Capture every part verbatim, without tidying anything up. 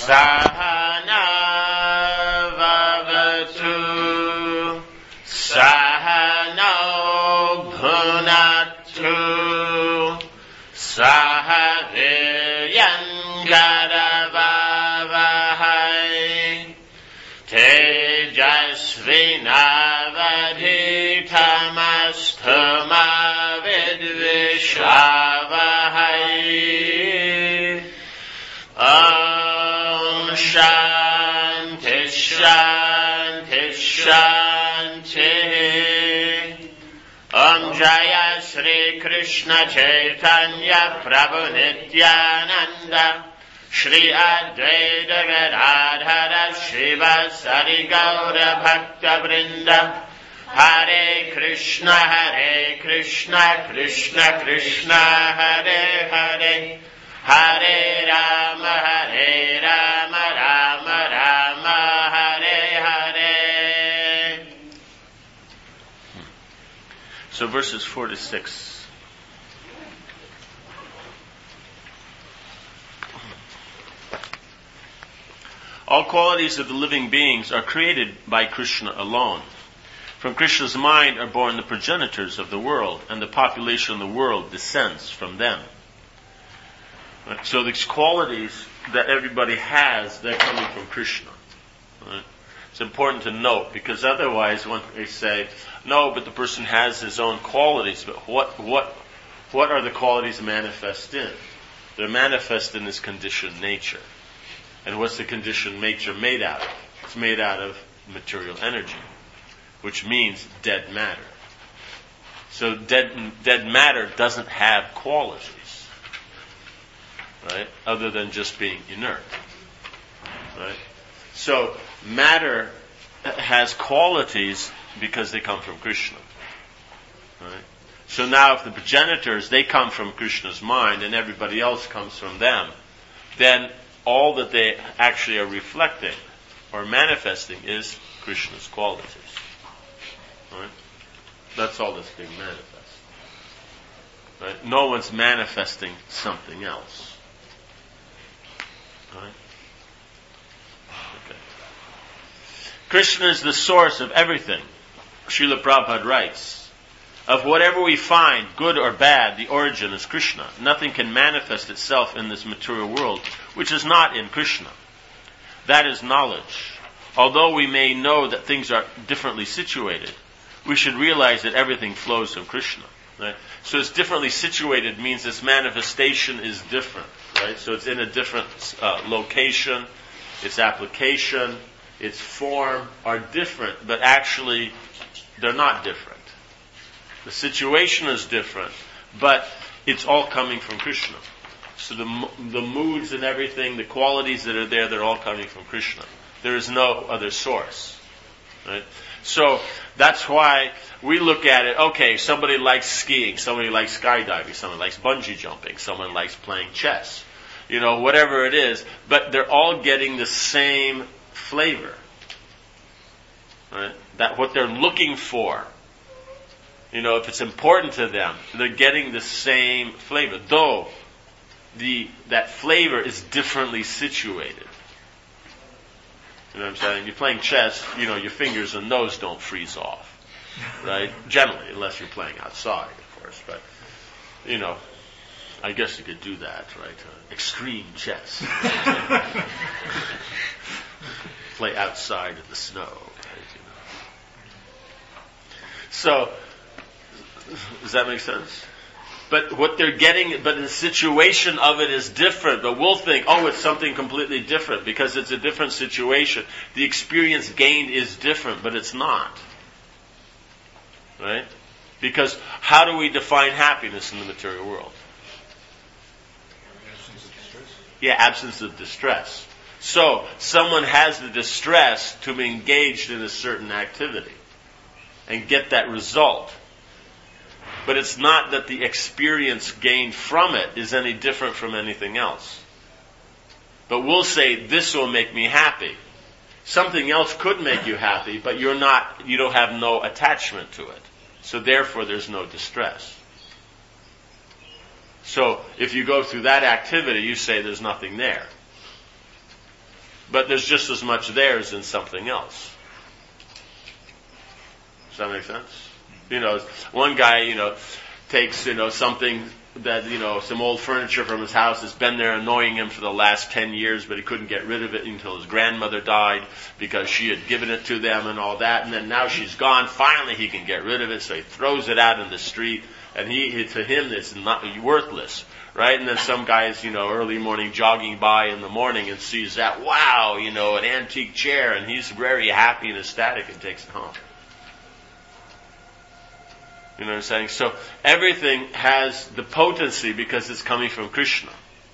Sahana vavatu Sahano bhunatu Sahaviryangaravavahai Tejasvinavadhitamastuma vidvishavahai Om Shanti Shanti Shanti Om Jaya Sri Krishna Chaitanya Prabhu Nityananda Shri Advaita Gadadhara Shivasari Gaura Bhakta Vrinda Hare Krishna Hare Krishna Krishna Krishna Hare Hare Hare Rama Hare Rama Rama Rama Hare Hare. So verses four to six. All qualities of the living beings are created by Krishna alone. From Krishna's mind are born the progenitors of the world, and the population of the world descends from them. Right? So these qualities that everybody has, they're coming from Krishna. Right? It's important to note, because otherwise when they say, no, but the person has his own qualities, but what what what are the qualities manifest in? They're manifest in this conditioned nature. And what's the conditioned nature made out of? It's made out of material energy, which means dead matter. So dead, dead matter doesn't have qualities, right? Other than just being inert, right? So matter has qualities because they come from Krishna, right? So now if the progenitors, they come from Krishna's mind and everybody else comes from them, then all that they actually are reflecting or manifesting is Krishna's qualities. Right? That's all that's being manifest. Right? No one's manifesting something else. Right? Okay. Krishna is the source of everything. Srila Prabhupada writes, of whatever we find, good or bad, the origin is Krishna. Nothing can manifest itself in this material world which is not in Krishna. That is knowledge. Although we may know that things are differently situated, we should realize that everything flows from Krishna. Right? So it's differently situated means its manifestation is different. Right? So it's in a different uh, location, its application, its form are different, but actually they're not different. The situation is different, but it's all coming from Krishna. So the the moods and everything, the qualities that are there, they're all coming from Krishna. There is no other source. Right? So that's why we look at it, okay, somebody likes skiing, somebody likes skydiving, somebody likes bungee jumping, someone likes playing chess, you know, whatever it is, but they're all getting the same flavor. Right? That what they're looking for. You know, if it's important to them, they're getting the same flavor, though the that flavor is differently situated. You know what I'm saying? You're playing chess, you know, your fingers and nose don't freeze off, right? Generally, unless you're playing outside, of course. But, you know, I guess you could do that, right? Uh, extreme chess. Play outside in the snow, right? You know. So, does that make sense? But what they're getting, but the situation of it is different. But we'll think, oh, it's something completely different because it's a different situation. The experience gained is different, but it's not. Right? Because how do we define happiness in the material world? Absence of distress. Yeah, absence of distress. So, someone has the distress to be engaged in a certain activity and get that result. But it's not that the experience gained from it is any different from anything else. But we'll say, this will make me happy. Something else could make you happy, but you're not, you don't have no attachment to it. So therefore there's no distress. So if you go through that activity, you say there's nothing there. but there's just as much there as in something else. Does that make sense? You know, one guy, you know, takes, you know, something that, you know, some old furniture from his house has been there annoying him for the last ten years, but he couldn't get rid of it until his grandmother died because she had given it to them and all that, and then now she's gone, finally he can get rid of it, so he throws it out in the street, and he, to him it's not worthless, right? And then some guy is, you know, early morning jogging by in the morning and sees that, wow, you know, an antique chair, and he's very happy and ecstatic and takes it home. You know what I'm saying? So everything has the potency because it's coming from Krishna.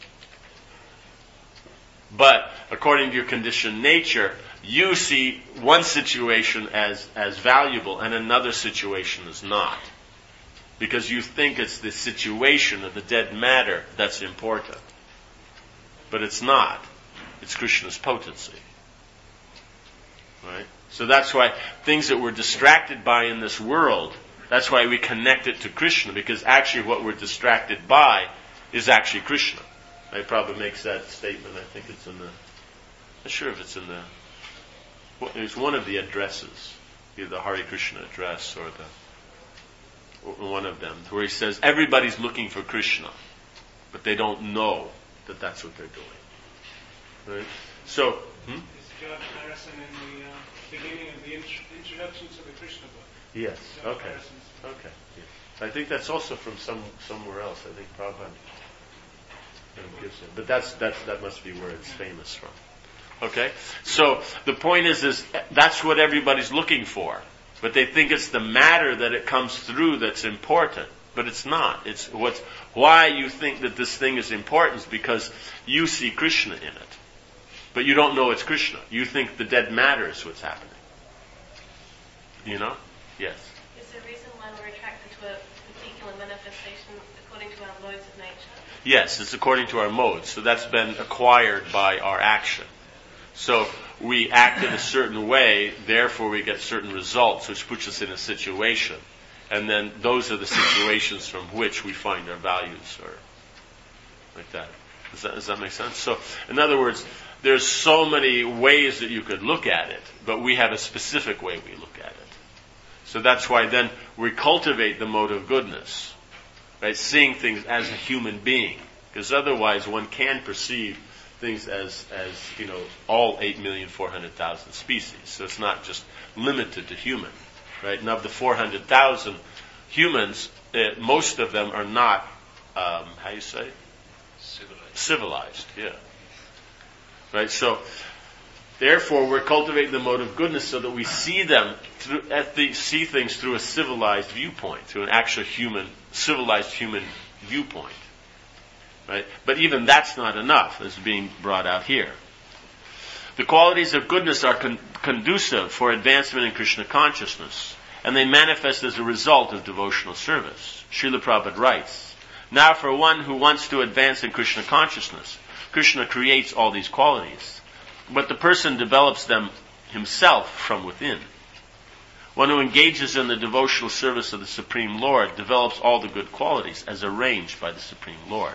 But according to your conditioned nature, you see one situation as, as valuable and another situation as not. Because you think it's the situation of the dead matter that's important. But it's not. It's Krishna's potency. Right? So that's why things that we're distracted by in this world, that's why we connect it to Krishna, because actually what we're distracted by is actually Krishna. I probably makes that statement. I think it's in the, I'm not sure if it's in the, well, it's one of the addresses, either the Hare Krishna address or the, or one of them, where he says everybody's looking for Krishna, but they don't know that that's what they're doing. Right? So, hmm? Is George Harrison in the uh, beginning of the int- introduction to the Krishna book? Yes. George Okay. Harrison's. Okay. Yes. I think that's also from some somewhere else. I think Prabhupada gives it, but that's that's that must be where it's famous from. Okay. So the point is, is that's what everybody's looking for, but they think it's the matter that it comes through that's important, but it's not. It's what's why you think that this thing is important is because you see Krishna in it, but you don't know it's Krishna. You think the dead matter is what's happening. You know? Yes. Is there a reason why we're attracted to a particular manifestation according to our modes of nature? Yes, it's according to our modes. So that's been acquired by our action. So we act in a certain way, therefore we get certain results, which puts us in a situation. And then those are the situations from which we find our values, or like that. Does that, does that make sense? So, in other words, there's so many ways that you could look at it, but we have a specific way we look at it. So that's why then we cultivate the mode of goodness, right? Seeing things as a human being, because otherwise one can perceive things as, as you know, all eight million four hundred thousand species. So it's not just limited to human, right? And of the four hundred thousand humans, uh, most of them are not, um, how you say? Civilized. Civilized, yeah. Right, so therefore we're cultivating the mode of goodness so that we see them through, at the, see things through a civilized viewpoint, through an actual human, civilized human viewpoint. Right? But even that's not enough, as being brought out here. The qualities of goodness are con- conducive for advancement in Krishna consciousness, and they manifest as a result of devotional service. Srila Prabhupada writes, now for one who wants to advance in Krishna consciousness, Krishna creates all these qualities, but the person develops them himself from within. One who engages in the devotional service of the Supreme Lord develops all the good qualities as arranged by the Supreme Lord.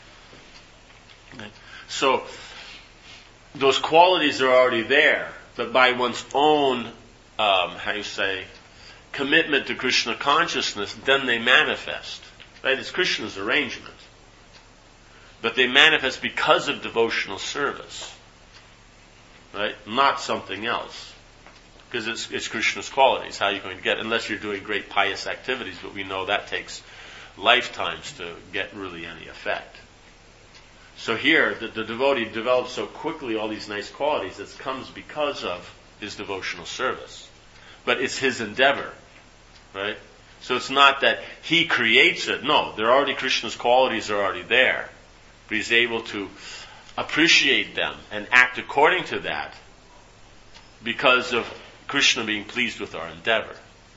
Okay. So, those qualities are already there, but by one's own, um, how you say, commitment to Krishna consciousness, then they manifest. Right? It's Krishna's arrangement. But they manifest because of devotional service. Right? Not something else. Because it's, it's Krishna's qualities. How are you going to get it? Unless you're doing great pious activities, but we know that takes lifetimes to get really any effect. So here, the, the devotee develops so quickly all these nice qualities. It comes because of his devotional service. But it's his endeavor. Right? So it's not that he creates it. No, they're already, Krishna's qualities are already there. But he's able to appreciate them and act according to that because of Krishna being pleased with our endeavor.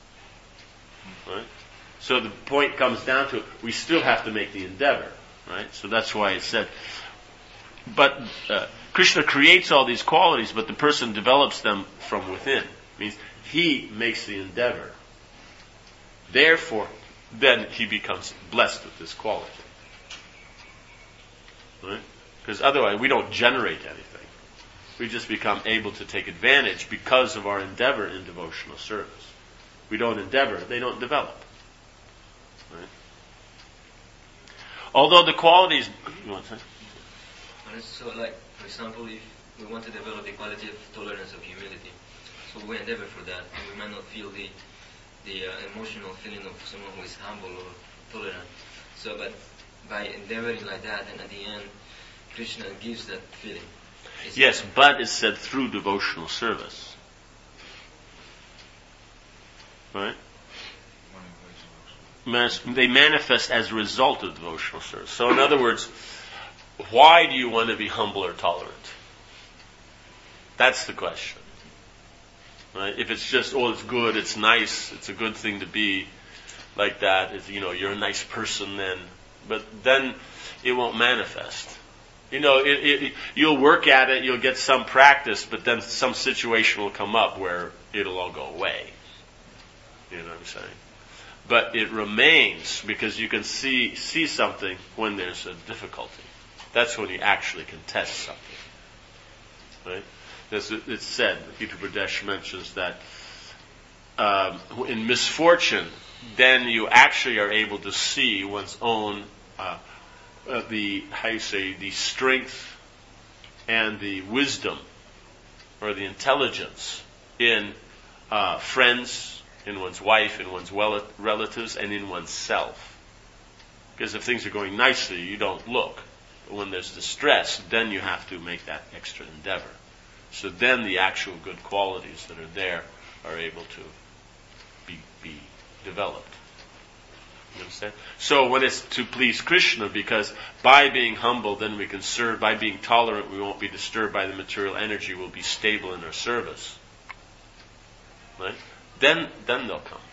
Right? So the point comes down to, we still have to make the endeavor. Right? So that's why it said, but uh, Krishna creates all these qualities, but the person develops them from within. It means he makes the endeavor. Therefore, then he becomes blessed with this quality. Right? Because otherwise we don't generate anything. We just become able to take advantage because of our endeavor in devotional service. We don't endeavor, they don't develop. Right? Although the qualities... You want to say? And so, like, for example, if we want to develop the quality of tolerance, of humility, so we endeavor for that, and we might not feel the the uh, emotional feeling of someone who is humble or tolerant. So, but by endeavoring like that, and at the end, Krishna gives that feeling. It's yes, but it's said through devotional service. Right? They manifest as a result of devotional service. So in other words, why do you want to be humble or tolerant? That's the question. Right? If it's just, oh, it's good, it's nice, it's a good thing to be like that, it's, you know, you're a nice person then, but then it won't manifest. You know, it, it, you'll work at it, you'll get some practice, but then some situation will come up where it'll all go away. You know what I'm saying? But it remains because you can see see something when there's a difficulty. That's when you actually can test something. Right? As it's said, Gita Pradesh mentions that um, in misfortune, then you actually are able to see one's own, uh, uh, the, how you say, the strength and the wisdom or the intelligence in uh, friends, in one's wife, in one's wel- relatives, and in oneself. Because if things are going nicely, you don't look. But when there's distress, then you have to make that extra endeavor. So then the actual good qualities that are there are able to be, be developed. You understand? So when it's to please Krishna, because by being humble, then we can serve. By being tolerant, we won't be disturbed by the material energy. We'll be stable in our service. Right? Then, then they'll come.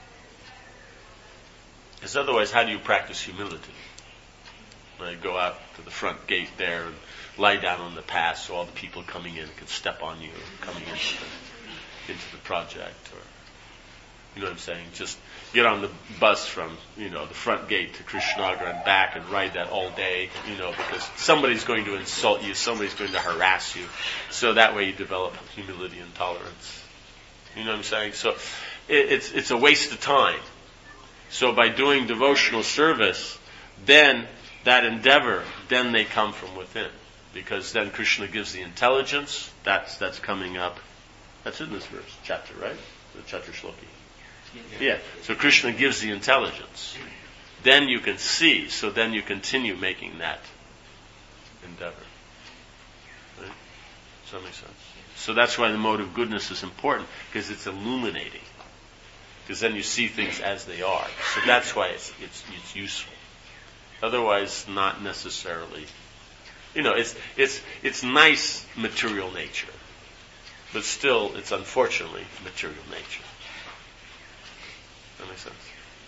Because otherwise, how do you practice humility? Right? Go out to the front gate there and lie down on the path so all the people coming in can step on you coming into the, into the project. Or, you know what I'm saying? Just get on the bus from, you know, the front gate to Krishnagar and back and ride that all day, you know, because somebody's going to insult you, somebody's going to harass you. So that way you develop humility and tolerance. You know what I'm saying? So it, it's it's a waste of time. So by doing devotional service, then that endeavor, then they come from within. Because then Krishna gives the intelligence, that's that's coming up. That's in this verse, chapter, right? The chapter shloki. Yeah. yeah. So Krishna gives the intelligence. Then you can see, so then you continue making that endeavor. Right? Does that make sense? So that's why the mode of goodness is important, because it's illuminating. Because then you see things as they are. So that's why it's it's, it's useful. Otherwise, not necessarily. You know, it's it's it's nice material nature, but still, it's unfortunately material nature. That makes sense.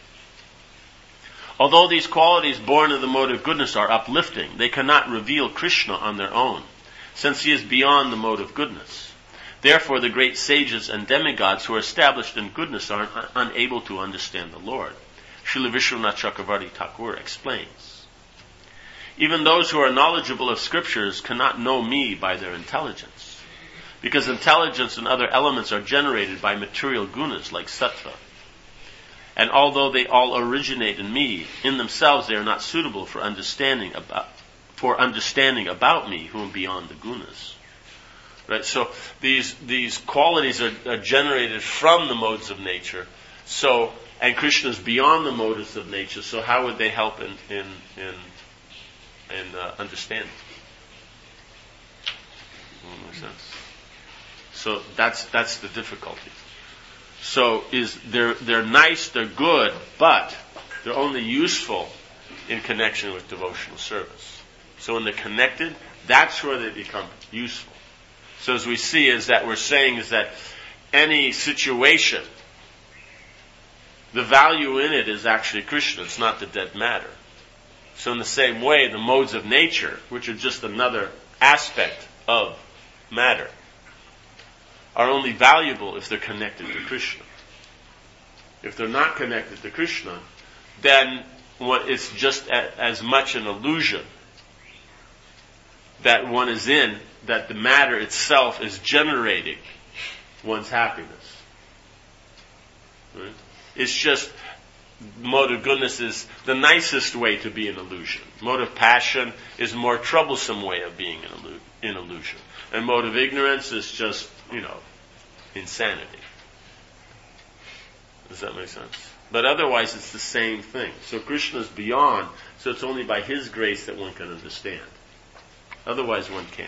Although these qualities born of the mode of goodness are uplifting, they cannot reveal Krishna on their own, since he is beyond the mode of goodness. Therefore, the great sages and demigods who are established in goodness are un- unable to understand the Lord. Srila Vishwanath Chakravarti Thakur explains. Even those who are knowledgeable of scriptures cannot know me by their intelligence, because intelligence and other elements are generated by material gunas like sattva. And although they all originate in me, in themselves they are not suitable for understanding about for understanding about me, who am beyond the gunas. Right? So these these qualities are, are generated from the modes of nature. So and Krishna is beyond the modes of nature. So how would they help in in in and uh, understand. Makes sense. So that's that's the difficulty. So is they're they're nice, they're good, but they're only useful in connection with devotional service. So when they're connected, that's where they become useful. So as we see is that we're saying is that any situation, the value in it is actually Krishna, it's not the dead matter. So in the same way, the modes of nature, which are just another aspect of matter, are only valuable if they're connected to Krishna. If they're not connected to Krishna, then what it's just a, as much an illusion that one is in that the matter itself is generating one's happiness. Right? It's just mode of goodness is the nicest way to be an illusion. Mode of passion is a more troublesome way of being an illu- in illusion. And mode of ignorance is just, you know, insanity. Does that make sense? But otherwise it's the same thing. So Krishna is beyond, so it's only by His grace that one can understand. Otherwise one can't.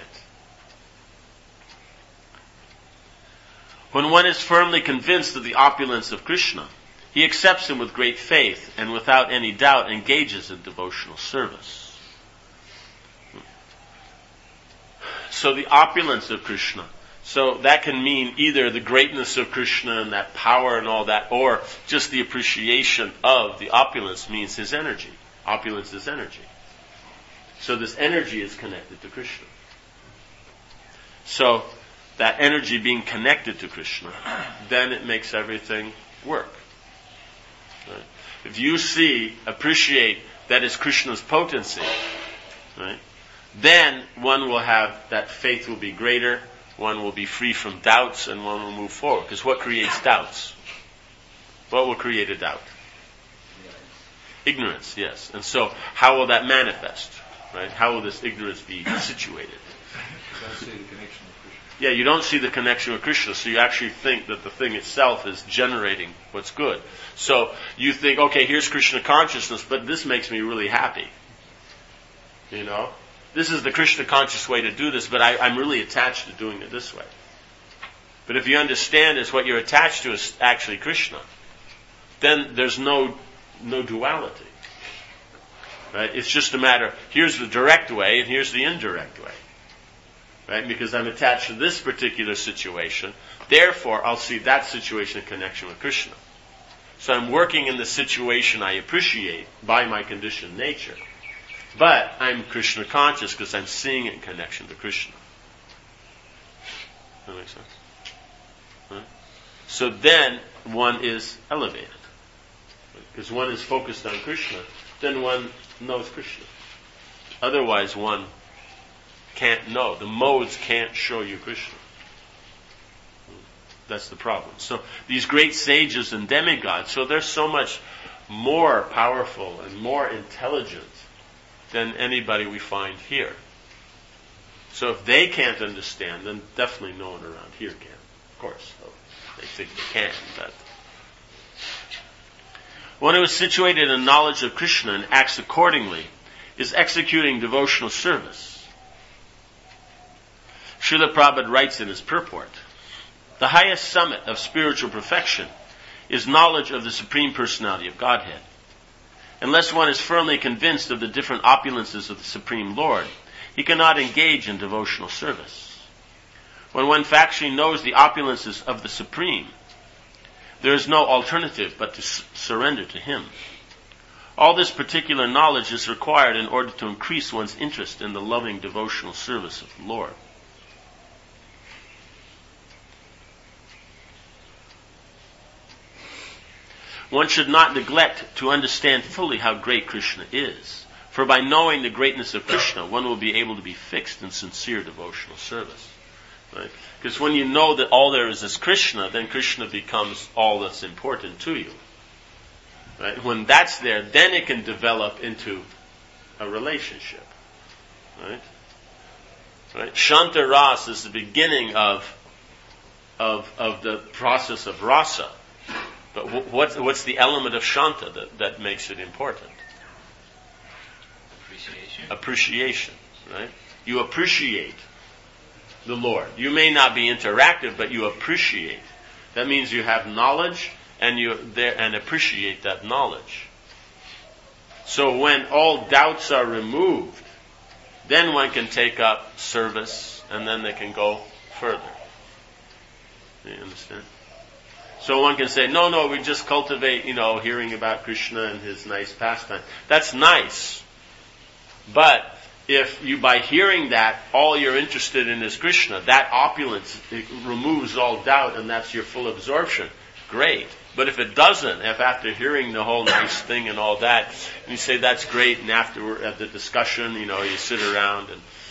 When one is firmly convinced of the opulence of Krishna, he accepts Him with great faith and without any doubt engages in devotional service. So the opulence of Krishna, so that can mean either the greatness of Krishna and that power and all that, or just the appreciation of the opulence means His energy. Opulence is energy. So this energy is connected to Krishna. So that energy being connected to Krishna, then it makes everything work. Right? If you see, appreciate that is Krishna's potency, right, then one will have, that faith will be greater, one will be free from doubts, and one will move forward. Because what creates doubts? What will create a doubt? Ignorance, yes. And so, how will that manifest? Right? How will this ignorance be situated? You don't see the connection with Krishna. Yeah, you don't see the connection with Krishna, so you actually think that the thing itself is generating what's good. So you think, okay, here's Krishna consciousness, but this makes me really happy. You know? This is the Krishna conscious way to do this, but I, I'm really attached to doing it this way. But if you understand is what you're attached to is actually Krishna, then there's no no duality. Right? It's just a matter, here's the direct way and here's the indirect way. Right? Because I'm attached to this particular situation, therefore I'll see that situation in connection with Krishna. So I'm working in the situation I appreciate by my conditioned nature. But I'm Krishna conscious because I'm seeing it in connection to Krishna. Does that make sense? Right? So then one is elevated. Because one is focused on Krishna, then one knows Krishna. Otherwise one can't know. The modes can't show you Krishna. That's the problem. So these great sages and demigods, so they're so much more powerful and more intelligent than anybody we find here. So if they can't understand, then definitely no one around here can. Of course, so they think they can, but one who is situated in knowledge of Krishna and acts accordingly is executing devotional service. Srila Prabhupada writes in his purport, the highest summit of spiritual perfection is knowledge of the Supreme Personality of Godhead. Unless one is firmly convinced of the different opulences of the Supreme Lord, he cannot engage in devotional service. When one factually knows the opulences of the Supreme, there is no alternative but to s- surrender to Him. All this particular knowledge is required in order to increase one's interest in the loving devotional service of the Lord. One should not neglect to understand fully how great Krishna is, for by knowing the greatness of Krishna, one will be able to be fixed in sincere devotional service. Right? Because when you know that all there is is Krishna, then Krishna becomes all that's important to you. Right? When that's there, then it can develop into a relationship. Right? Right? Shanta Ras is the beginning of of of the process of rasa. But what's, what's the element of Shanta that, that makes it important? Appreciation. Appreciation, right? You appreciate the Lord. You may not be interactive, but you appreciate. That means you have knowledge and you there and appreciate that knowledge. So when all doubts are removed, then one can take up service and then they can go further. Do you understand? So one can say, no, no, we just cultivate, you know, hearing about Krishna and his nice pastime. That's nice. But if you, by hearing that, all you're interested in is Krishna, that opulence, it removes all doubt and that's your full absorption. Great. But if it doesn't, if after hearing the whole nice thing and all that, and you say that's great, and after at the discussion, you know, you sit around and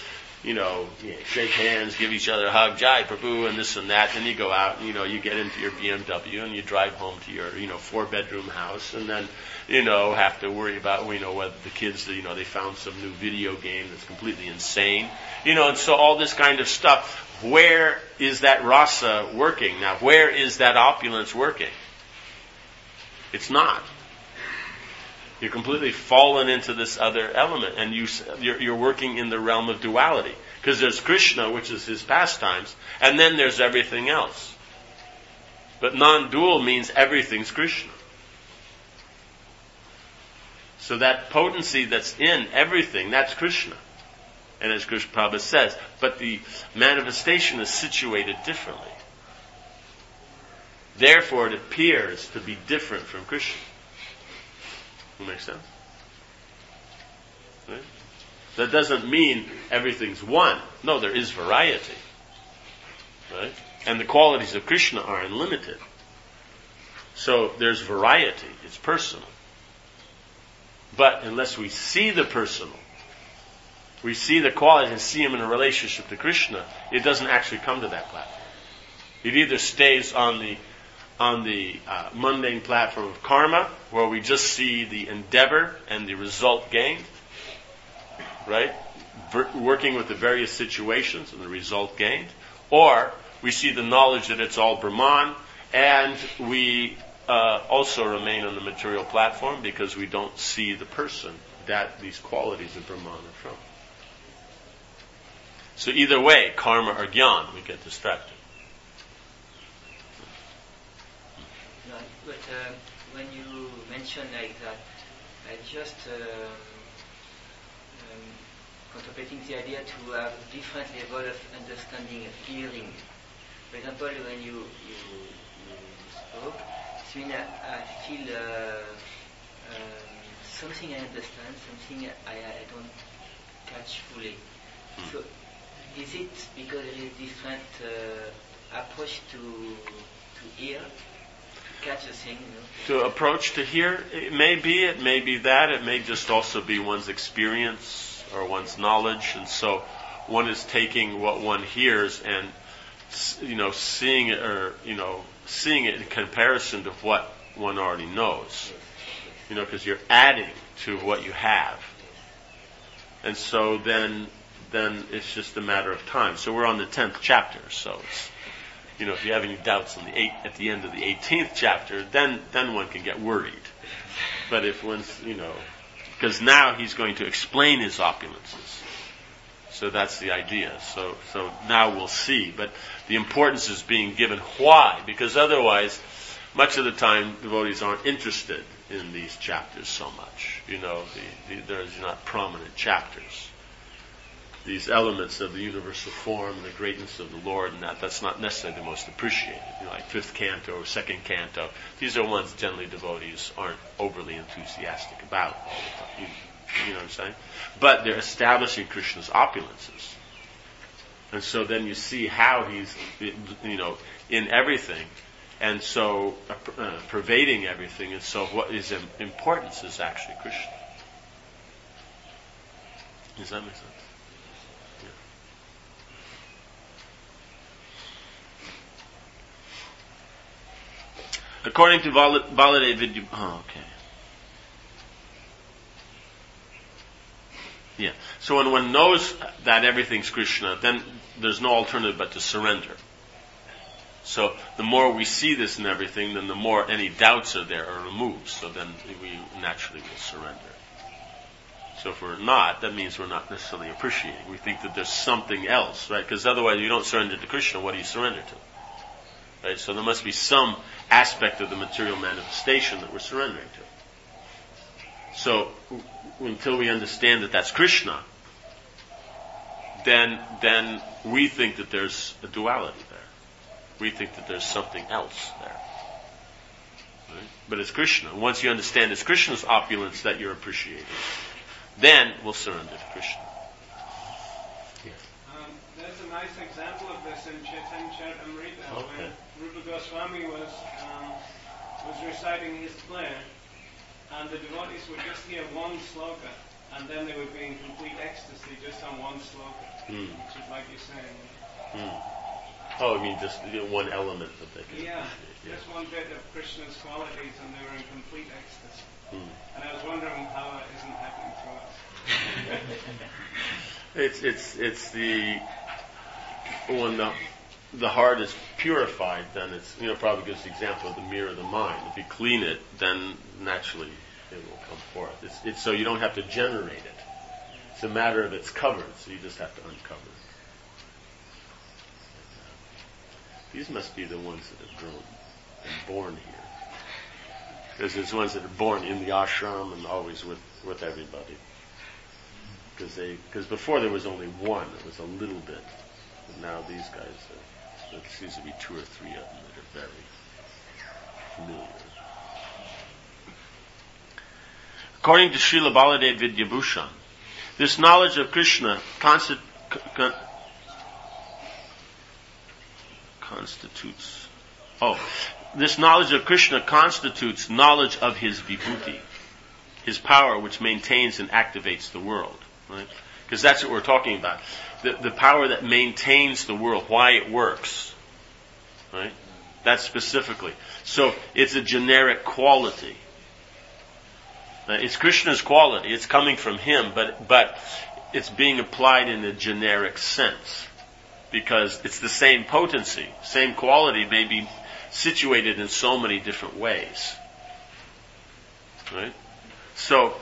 you know, you shake hands, give each other a hug, Jai Prabhu, and this and that. Then you go out and, you know, you get into your B M W and you drive home to your, you know, four-bedroom house, and then, you know, have to worry about, you know, whether the kids, you know, they found some new video game that's completely insane. You know, and so all this kind of stuff. Where is that rasa working? Now, where is that opulence working? It's not. You're completely fallen into this other element, and you, you're, you're working in the realm of duality. Because there's Krishna, which is his pastimes, and then there's everything else. But non-dual means everything's Krishna. So that potency that's in everything, that's Krishna. And as Krishna Prabhupada says, but the manifestation is situated differently. Therefore, it appears to be different from Krishna. That makes sense? Right? That doesn't mean everything's one. No, there is variety. Right? And the qualities of Krishna are unlimited. So there's variety. It's personal. But unless we see the personal, we see the qualities and see him in a relationship to Krishna, it doesn't actually come to that platform. It either stays on the on the uh, mundane platform of karma, where we just see the endeavor and the result gained, right? Ver- working with the various situations and the result gained. Or we see the knowledge that it's all Brahman, and we uh, also remain on the material platform because we don't see the person that these qualities of Brahman are from. So either way, karma or jnana, we get distracted. No, but uh, when you mention like that, I just uh, um, contemplating the idea to have different level of understanding, of hearing. For example, when you you, you spoke, I mean I, I feel uh, um, something I understand, something I, I don't catch fully. Mm. So is it because there is different uh, approach to to hear? Catch a thing, you know. To approach to hear, it may be, it may be that, it may just also be one's experience or one's knowledge, and so one is taking what one hears and, you know, seeing it, or, you know, seeing it in comparison to what one already knows. You know, because you're adding to what you have. And so then, then it's just a matter of time. So we're on the tenth chapter, so it's, you know, if you have any doubts on the eight, at the end of the eighteenth chapter, then then one can get worried. But if one's, you know, because now he's going to explain his opulences. So that's the idea. So so now we'll see. But the importance is being given. Why? Because otherwise, much of the time, devotees aren't interested in these chapters so much. You know, the, the, there's not prominent chapters. These elements of the universal form and the greatness of the Lord, and that, that's not necessarily the most appreciated. You know, like fifth canto or second canto. These are ones generally devotees aren't overly enthusiastic about all the time. You, you know what I'm saying? But they're establishing Krishna's opulences. And so then you see how he's, you know, in everything, and so uh, uh, pervading everything, and so what is im- importance is actually Krishna. Does that make sense? According to Baladev Vidya... Oh, okay. Yeah. So when one knows that everything's Krishna, then there's no alternative but to surrender. So the more we see this in everything, then the more any doubts are there are removed. So then we naturally will surrender. So if we're not, that means we're not necessarily appreciating. We think that there's something else, right? Because otherwise you don't surrender to Krishna, what do you surrender to? Right? So there must be some aspect of the material manifestation that we're surrendering to. So w- until we understand that that's Krishna, then then we think that there's a duality there. We think that there's something else there. Right? But it's Krishna. Once you understand it's Krishna's opulence that you're appreciating, then we'll surrender to Krishna. Um, there's a nice example of this in Chaitanya Charitamrita, Okay. when Rupa Goswami was um, was reciting his prayer, and the devotees would just hear one sloka, and then they would be in complete ecstasy just on one one sloka, Hmm. which is like you're saying. Hmm. Oh, I mean just you know, one element that they can Yeah, appreciate. just one bit of Krishna's qualities, and they were in complete ecstasy. Hmm. And I was wondering how that isn't happening to us. It's it's it's the when the the heart is purified, then it's you know probably gives the example of the mirror of the mind. If you clean it, then naturally it will come forth. It's it's so you don't have to generate it. It's a matter of it's covered, so you just have to uncover it. These must be the ones that have grown and born here. Because there's ones that are born in the ashram and always with, with everybody. Because they, because before there was only one, it was a little bit. But now these guys, are, there seems to be two or three of them that are very familiar. According to Srila Baladev Vidyabhushan, this knowledge of Krishna consti- con- constitutes, oh, this knowledge of Krishna constitutes knowledge of his vibhuti, his power which maintains and activates the world, right? Because that's what we're talking about. The, the power that maintains the world, why it works, right? That's specifically. So it's a generic quality. Uh, it's Krishna's quality. It's coming from him, but but it's being applied in a generic sense because it's the same potency, same quality may be situated in so many different ways. Right? So,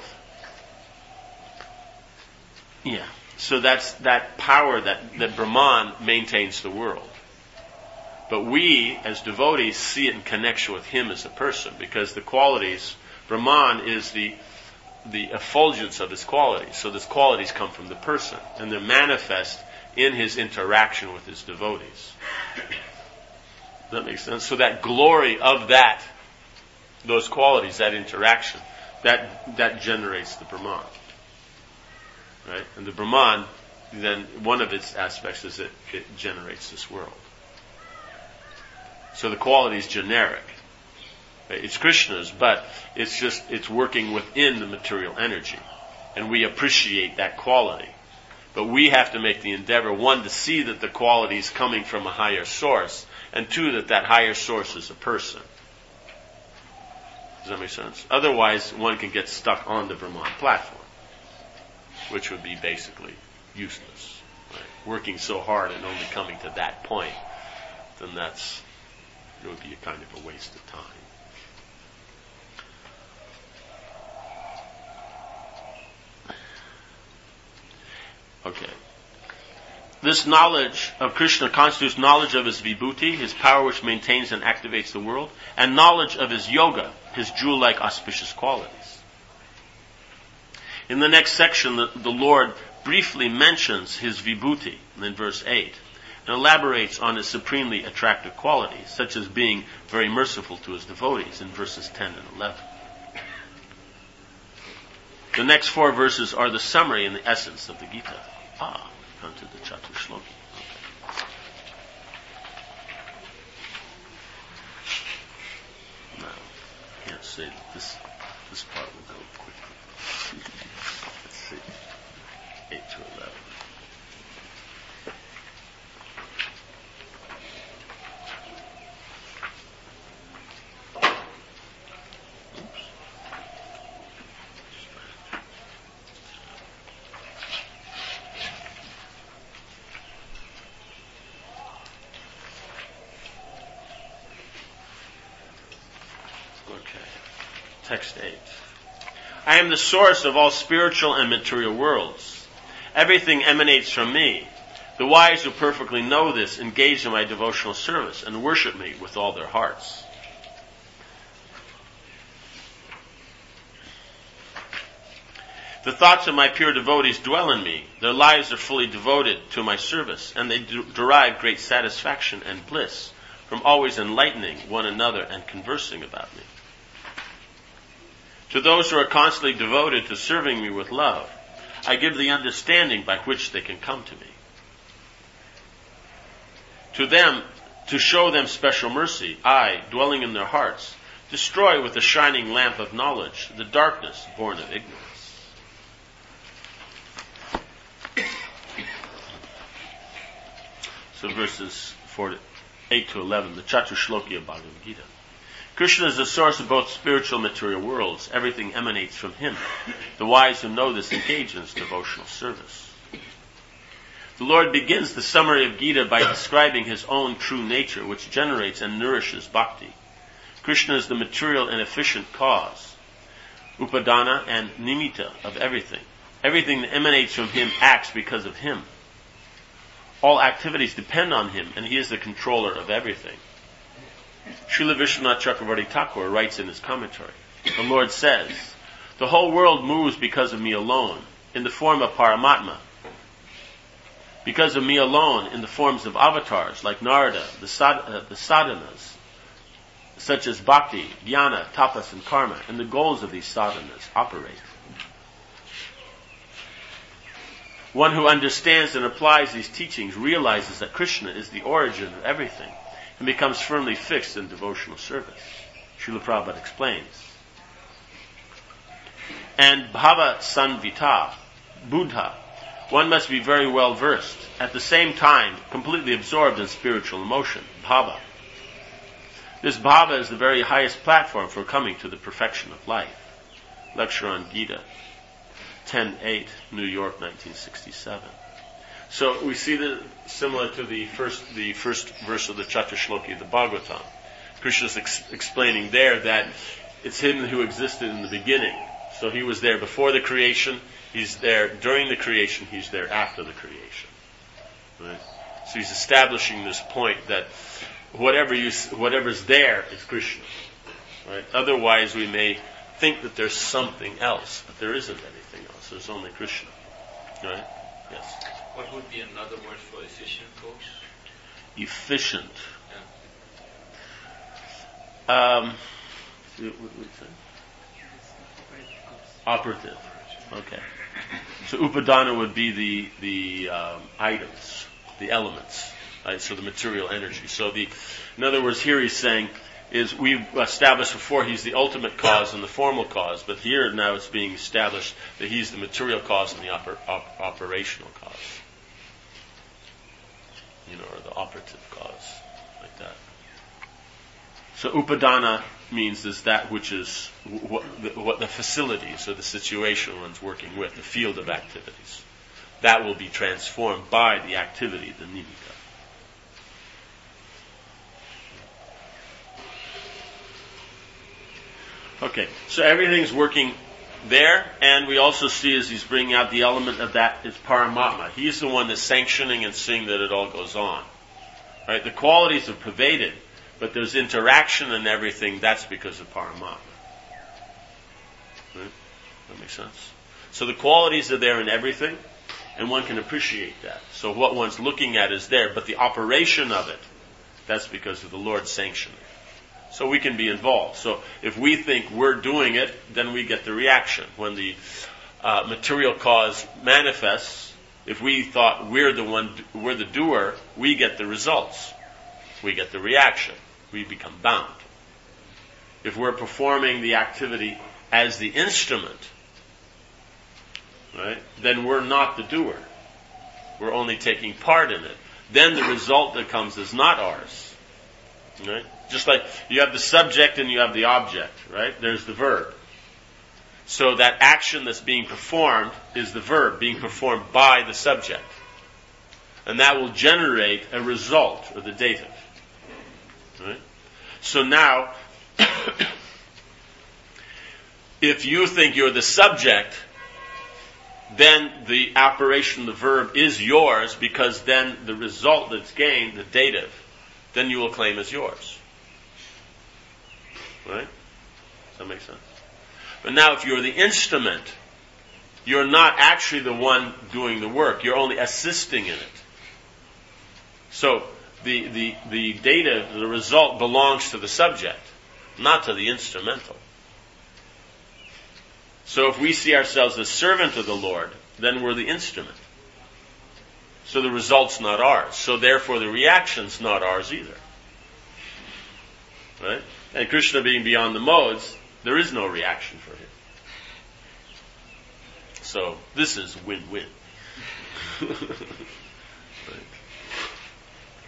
yeah. So that's that power that, that Brahman maintains the world. But we, as devotees, see it in connection with him as a person because the qualities, Brahman is the the effulgence of his qualities. So those qualities come from the person and they're manifest in his interaction with his devotees. Does that make sense? So that glory of that, those qualities, that interaction, that that generates the Brahman. Right? And the Brahman, then one of its aspects is that it generates this world. So the quality is generic. It's Krishna's, but it's just, it's working within the material energy. And we appreciate that quality. But we have to make the endeavor, one, to see that the quality is coming from a higher source, and two, that that higher source is a person. Does that make sense? Otherwise, one can get stuck on the Brahman platform, which would be basically useless. Right? Working so hard and only coming to that point, then that's, it would be a kind of a waste of time. Okay. This knowledge of Krishna constitutes knowledge of his vibhuti, his power which maintains and activates the world, and knowledge of his yoga, his jewel-like auspicious qualities. In the next section, the, the Lord briefly mentions his vibhuti, in verse eight, and elaborates on his supremely attractive qualities, such as being very merciful to his devotees, in verses ten and eleven. The next four verses are the summary and the essence of the Gita. Ah, come to the Chatur Shloki. Okay. Now, I can't say that this this part will go quickly. Let's see. eight to eleven. Text eight. I am the source of all spiritual and material worlds. Everything emanates from me. The wise who perfectly know this engage in my devotional service and worship me with all their hearts. The thoughts of my pure devotees dwell in me. Their lives are fully devoted to my service, and they do derive great satisfaction and bliss from always enlightening one another and conversing about me. To those who are constantly devoted to serving me with love, I give the understanding by which they can come to me. To them, to show them special mercy, I, dwelling in their hearts, destroy with the shining lamp of knowledge the darkness born of ignorance. So verses four to, eight to eleven, the Chatushlokya Bhagavad Gita. Krishna is the source of both spiritual and material worlds. Everything emanates from him. The wise who know this engage in his devotional service. The Lord begins the summary of Gita by describing his own true nature, which generates and nourishes bhakti. Krishna is the material and efficient cause, upadana and nimitta of everything. Everything that emanates from him acts because of him. All activities depend on him, and he is the controller of everything. Srila Vishwanath Chakravarti Thakur writes in his commentary, the Lord says, the whole world moves because of me alone, in the form of Paramatma. Because of me alone, in the forms of avatars, like Narada, the, sad- uh, the sadhanas, such as bhakti, jnana, tapas, and karma, and the goals of these sadhanas operate. One who understands and applies these teachings realizes that Krishna is the origin of everything and becomes firmly fixed in devotional service. Srila Prabhupada explains. And bhava sanvita, buddha, one must be very well versed, at the same time completely absorbed in spiritual emotion, bhava. This bhava is the very highest platform for coming to the perfection of life. Lecture on Gita, ten eight, New York, nineteen sixty-seven. So we see that similar to the first the first verse of the Chatushlokya, the Bhagavatam. Krishna's ex- explaining there that it's him who existed in the beginning. So he was there before the creation, he's there during the creation, he's there after the creation. Right? So he's establishing this point that whatever you whatever's there is Krishna. Right? Otherwise we may think that there's something else, but there isn't anything else. There's only Krishna. Right? Yes. What would be another word for efficient, folks? Efficient. Yeah. Um, what would we say? Operative. Okay. So upadana would be the the um, items, the elements, right? So the material energy. So the, in other words, here he's saying is we've established before he's the ultimate cause and the formal cause, but here now it's being established that he's the material cause and the oper, op, operational cause. You know, or the operative cause, like that. So upadana means is that which is what the, what the facilities or the situation one's working with, the field of activities. That will be transformed by the activity, the nimitta. Okay, so everything's working there, and we also see as he's bringing out the element of that is Paramatma. He's the one that's sanctioning and seeing that it all goes on. Right? The qualities are pervaded, but there's interaction and everything. That's because of Paramatma. Right? That makes sense? So the qualities are there in everything, and one can appreciate that. So what one's looking at is there, but the operation of it, that's because of the Lord's sanctioning. So we can be involved. So if we think we're doing it, then we get the reaction. When the uh, material cause manifests, if we thought we're the one, we're the doer, we get the results. We get the reaction. We become bound. If we're performing the activity as the instrument, right, then we're not the doer. We're only taking part in it. Then the result that comes is not ours. Right? Just like you have the subject and you have the object, right? There's the verb. So that action that's being performed is the verb being performed by the subject. And that will generate a result, or the dative. Right? So now, if you think you're the subject, then the operation of the verb is yours, because then the result that's gained, the dative, then you will claim as yours. Right? Does that make sense? But now if you're the instrument, you're not actually the one doing the work. You're only assisting in it. So the, the, the data, the result belongs to the subject, not to the instrumental. So if we see ourselves as servant of the Lord, then we're the instrument. So the result's not ours. So therefore the reaction's not ours either. Right? And Krishna being beyond the modes, there is no reaction for him. So this is win-win. Right.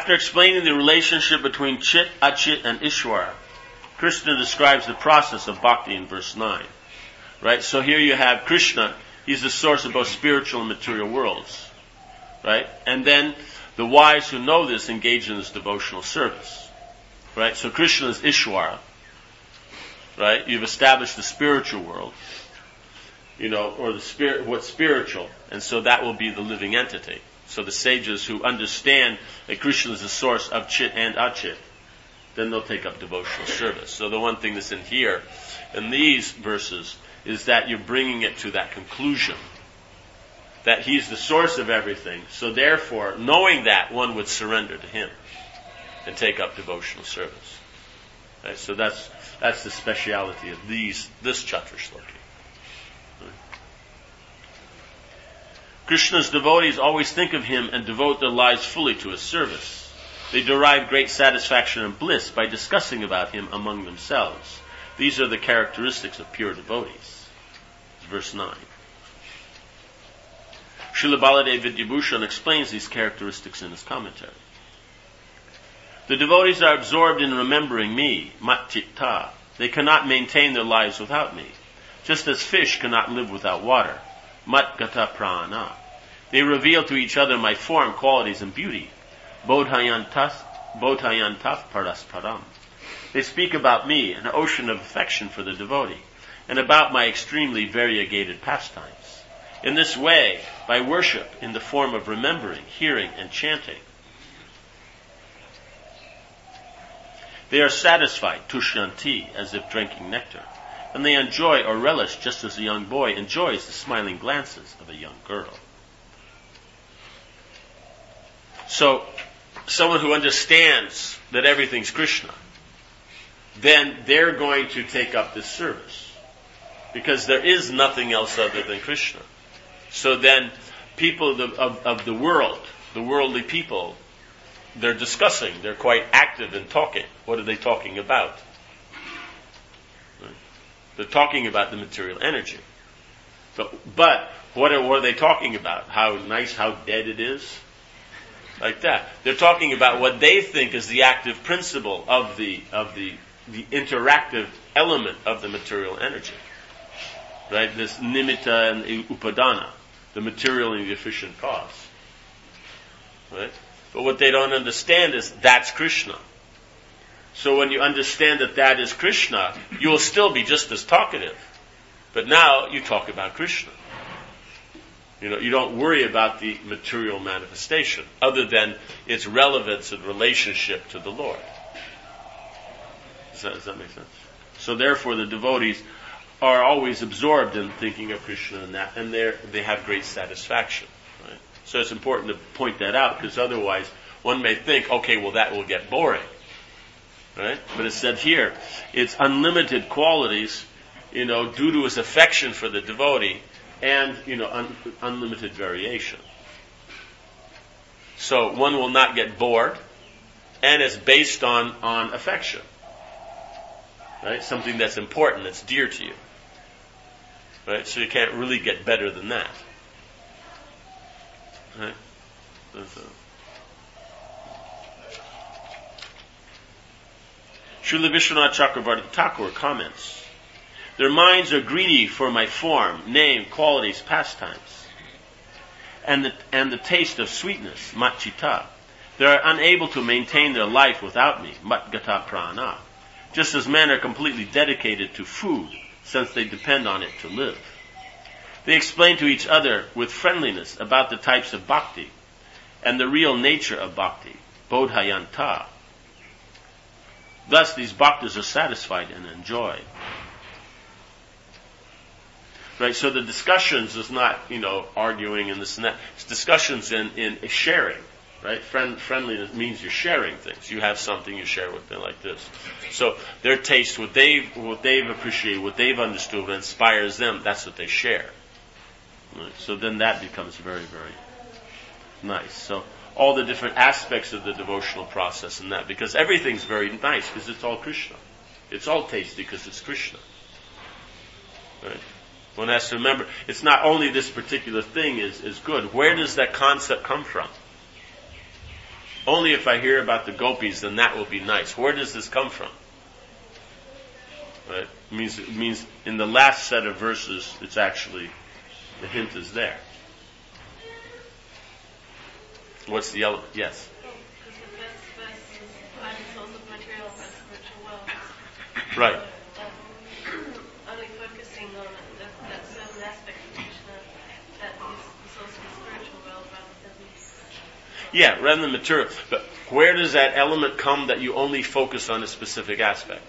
After explaining the relationship between Chit, Achit, and Ishwara, Krishna describes the process of bhakti in verse nine. Right? So here you have Krishna, he's the source of both spiritual and material worlds. Right? And then the wise who know this engage in this devotional service. Right? So Krishna is Ishwara. Right? You've established the spiritual world. You know, or the spirit, what's spiritual. And so that will be the living entity. So the sages who understand that Krishna is the source of Chit and Achit, then they'll take up devotional service. So the one thing that's in here, in these verses, is that you're bringing it to that conclusion. That he's the source of everything. So therefore, knowing that, one would surrender to him and take up devotional service. Right? So that's that's the speciality of these this Chaturshloki. Right? Krishna's devotees always think of him and devote their lives fully to his service. They derive great satisfaction and bliss by discussing about him among themselves. These are the characteristics of pure devotees. Verse nine. Srila Baladev Vidyabhushan explains these characteristics in his commentary. The devotees are absorbed in remembering me, mat citta. They cannot maintain their lives without me, just as fish cannot live without water, mat gata prana. They reveal to each other my form, qualities, and beauty, bodhayantas, bodhayantaf parasparam. They speak about me, an ocean of affection for the devotee, and about my extremely variegated pastimes. In this way, by worship in the form of remembering, hearing, and chanting, they are satisfied, tushyanti, as if drinking nectar, and they enjoy or relish just as a young boy enjoys the smiling glances of a young girl. So, someone who understands that everything's Krishna, then they're going to take up this service. Because there is nothing else other than Krishna. So then, people of the, of, of the world, the worldly people, they're discussing, they're quite active in talking. What are they talking about? Right? They're talking about the material energy. But, but what, are, what are they talking about? How nice, how dead it is? Like that. They're talking about what they think is the active principle of the of the the interactive element of the material energy. Right? This nimitta and upadana, the material and the efficient cause. Right? But what they don't understand is that's Krishna. So when you understand that that is Krishna, you will still be just as talkative. But now you talk about Krishna. You know, you don't worry about the material manifestation, other than its relevance and relationship to the Lord. Does that, does that make sense? So therefore the devotees are always absorbed in thinking of Krishna and that, and they they have great satisfaction. Right? So it's important to point that out, because otherwise one may think, okay, well that will get boring. Right? But it's said here, it's unlimited qualities, you know, due to his affection for the devotee, and, you know, un- unlimited variation. So one will not get bored, and it's based on, on affection. Right? Something that's important, that's dear to you. Right? So you can't really get better than that. Right? That's a... Srila Vishwanath Chakravarti Thakur comments, their minds are greedy for my form, name, qualities, pastimes, and the, and the taste of sweetness, mat citta. They are unable to maintain their life without me, mat gata prana, just as men are completely dedicated to food, since they depend on it to live. They explain to each other with friendliness about the types of bhakti and the real nature of bhakti, bodhayanta. Thus, these bhaktas are satisfied and enjoy. Right, so the discussions is not, you know, arguing and this and that. It's discussions in, in sharing. Right? Friend, friendliness means you're sharing things. You have something you share with them, like this. So their taste, what they've, what they've appreciated, what they've understood, what inspires them, that's what they share. Right? So then that becomes very, very nice. So all the different aspects of the devotional process and that, because everything's very nice because it's all Krishna. It's all tasty because it's Krishna. Right? One has to remember, it's not only this particular thing is, is good. Where does that concept come from? Only if I hear about the gopis, then that will be nice. Where does this come from? Right? It means, it means in the last set of verses, it's actually, the hint is there. What's the element? Yes? Because the first verse is finding source of material and spiritual worlds. Right. Um, only focusing on that, that certain aspect of Krishna that is the source of the spiritual world rather than the... Yeah, rather than material. But where does that element come that you only focus on a specific aspect?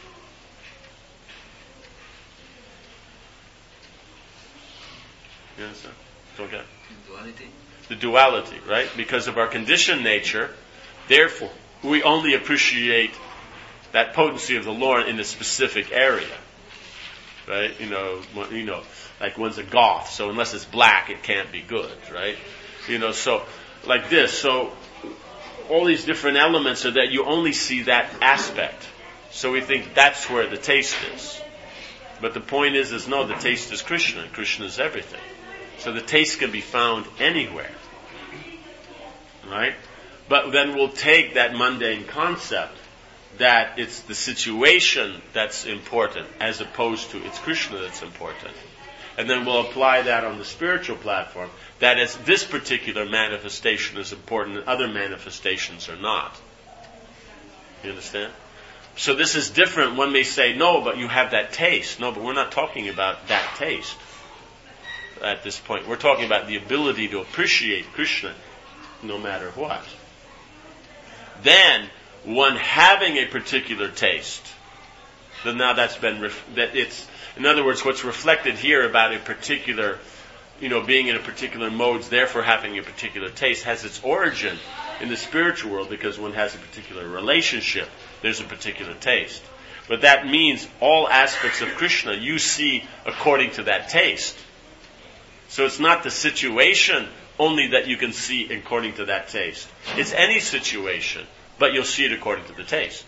You understand? It's okay. Duality. The duality, right? Because of our conditioned nature, therefore, we only appreciate that potency of the Lord in a specific area, right? You know, you know, like one's a goth, so unless it's black, it can't be good, right? You know, so like this. So all these different elements are that you only see that aspect. So we think that's where the taste is. But the point is, is no, the taste is Krishna, and Krishna is everything. So the taste can be found anywhere. Right? But then we'll take that mundane concept that it's the situation that's important as opposed to it's Krishna that's important. And then we'll apply that on the spiritual platform, that is, this particular manifestation is important and other manifestations are not. You understand? So this is different. One may say, no, but you have that taste. No, but we're not talking about that taste at this point. We're talking about the ability to appreciate Krishna no matter what. Then, one having a particular taste, then now that's been, ref- that it's, in other words, what's reflected here about a particular, you know, being in a particular mode, therefore having a particular taste, has its origin in the spiritual world because one has a particular relationship. There's a particular taste. But that means all aspects of Krishna you see according to that taste. So it's not the situation only that you can see according to that taste. It's any situation, but you'll see it according to the taste.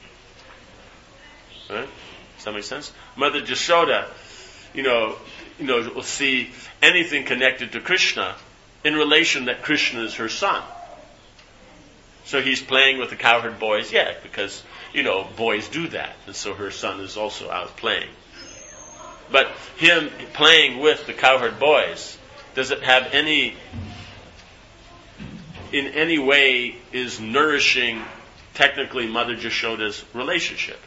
Right? Does that make sense? Mother Jashoda, you know, you know, will see anything connected to Krishna in relation that Krishna is her son. So he's playing with the cowherd boys, yeah, because, you know, boys do that. And so her son is also out playing. But him playing with the cowherd boys, does it have any, in any way, is nourishing technically Mother Jashoda's relationship?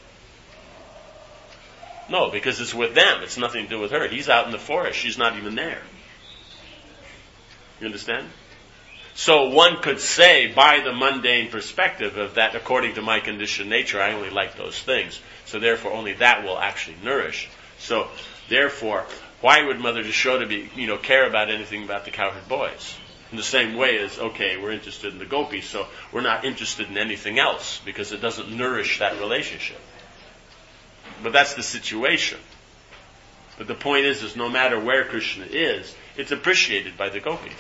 No, because it's with them. It's nothing to do with her. He's out in the forest. She's not even there. You understand? So one could say, by the mundane perspective of that, according to my conditioned nature, I only like those things. So therefore, only that will actually nourish. So therefore, why would Mother Jashoda be, you know, care about anything about the cowherd boys? In the same way as, okay, we're interested in the gopis, so we're not interested in anything else because it doesn't nourish that relationship. But that's the situation. But the point is, is no matter where Krishna is, it's appreciated by the gopis.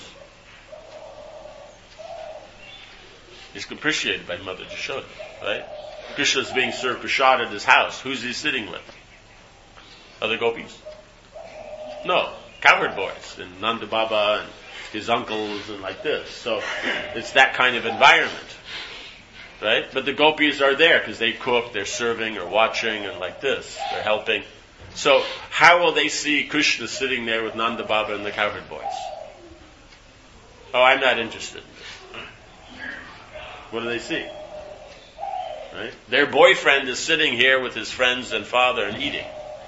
It's appreciated by Mother Jashoda, right? Krishna's being served prasad at his house. Who's he sitting with? Other gopis? No, cowherd boys and Nanda Baba and his uncles and like this. So it's that kind of environment, right? But the gopis are there because they cook, they're serving or watching and like this. They're helping. So how will they see Krishna sitting there with Nanda Baba and the cowherd boys? Oh, I'm not interested in this. What do they see? Right? Their boyfriend is sitting here with his friends and father and eating.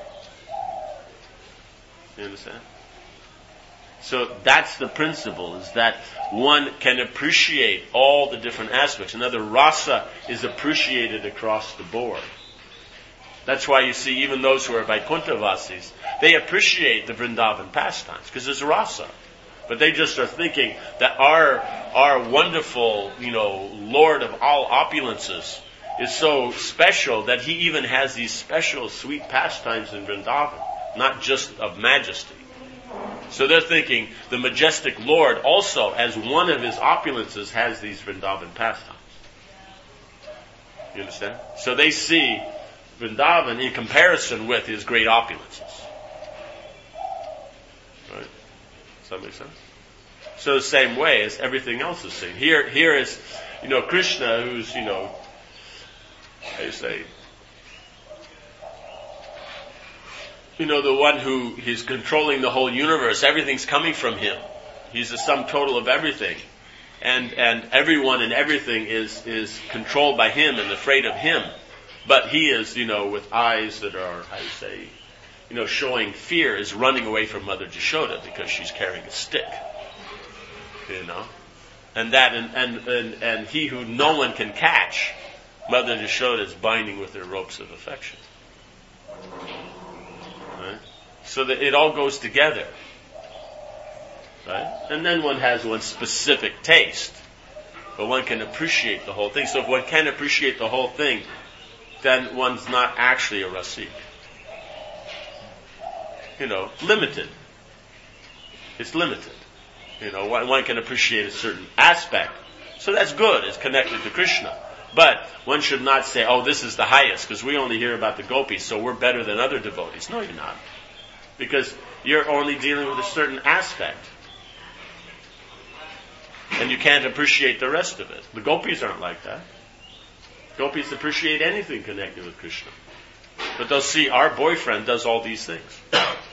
You understand? So that's the principle, is that one can appreciate all the different aspects. Another, rasa is appreciated across the board. That's why you see even those who are Vaikuntha-vasis, they appreciate the Vrindavan pastimes, because there's rasa. But they just are thinking that our our wonderful, you know, Lord of all opulences is so special that he even has these special sweet pastimes in Vrindavan, not just of majesty. So they're thinking the majestic Lord also, as one of his opulences, has these Vrindavan pastimes. You understand? So they see Vrindavan in comparison with his great opulences. Right? Does that make sense? So the same way as everything else is seen. Here, here is, you know, Krishna, who's, you know, how do you say, you know, the one who he's controlling the whole universe. Everything's coming from him. He's the sum total of everything. And and everyone and everything is, is controlled by him and afraid of him. But he is, you know, with eyes that are, how do you say, you know, showing fear, is running away from Mother Jashoda because she's carrying a stick. You know? And that, and, and, and, and he who no one can catch, Mother Jashoda is binding with her ropes of affection. Right? So that it all goes together. Right? And then one has one's specific taste. But one can appreciate the whole thing. So if one can appreciate the whole thing, then one's not actually a Rasik. You know, limited. It's limited. You know, one, one can appreciate a certain aspect. So that's good. It's connected to Krishna. But one should not say, oh, this is the highest, because we only hear about the gopis, so we're better than other devotees. No, you're not. Because you're only dealing with a certain aspect. And you can't appreciate the rest of it. The gopis aren't like that. Gopis appreciate anything connected with Krishna. But they'll see our boyfriend does all these things.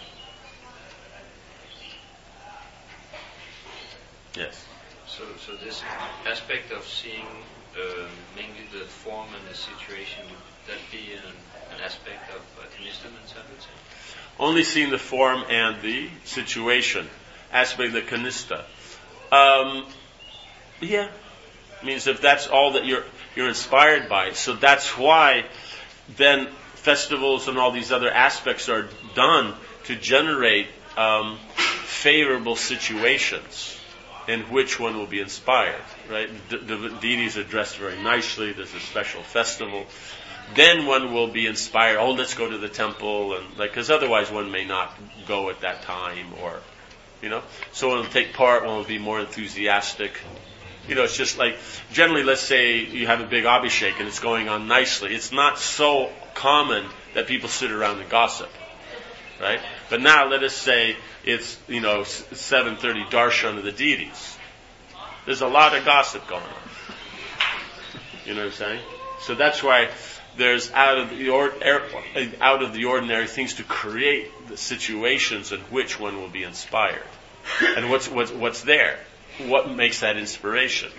Yes. So, so this aspect of seeing uh, mainly the form and the situation, would that be an, an aspect of uh, Kanishta Mansa, I would say? Only seeing the form and the situation. Aspect of the Kanishta. Um, yeah. Means if that's all that you're you're inspired by. So that's why then festivals and all these other aspects are done to generate um, favorable situations in which one will be inspired, right? The, the deities are dressed very nicely. There's a special festival. Then one will be inspired. Oh, let's go to the temple, and like, because otherwise one may not go at that time, or you know. So one will take part. One will be more enthusiastic. You know, it's just like generally, let's say you have a big abhishek and it's going on nicely. It's not so common that people sit around and gossip, right? But now let us say it's, you know, seven thirty darshan of the deities. There's a lot of gossip going on. You know what I'm saying? So that's why there's out of the or, out of the ordinary things to create the situations in which one will be inspired. And what's what's what's there? What makes that inspiration?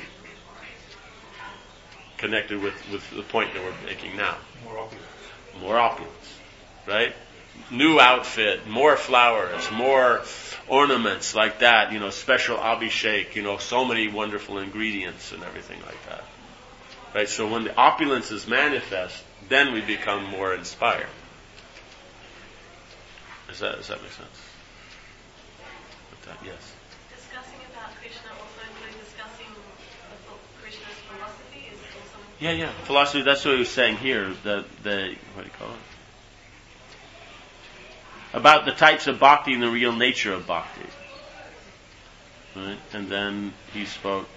Connected with, with the point that we're making now. More opulence. More opulence, right? New outfit, more flowers, more ornaments like that, you know, special abhishek, you know, so many wonderful ingredients and everything like that. Right? So when the opulence is manifest, then we become more inspired. Does that, does that make sense? With that, yes. Discussing about Krishna also include discussing the book Krishna's philosophy is also. Yeah, yeah. Philosophy, that's what he was saying here. The, the, what do you call it? About the types of bhakti and the real nature of bhakti. Right? And then he spoke.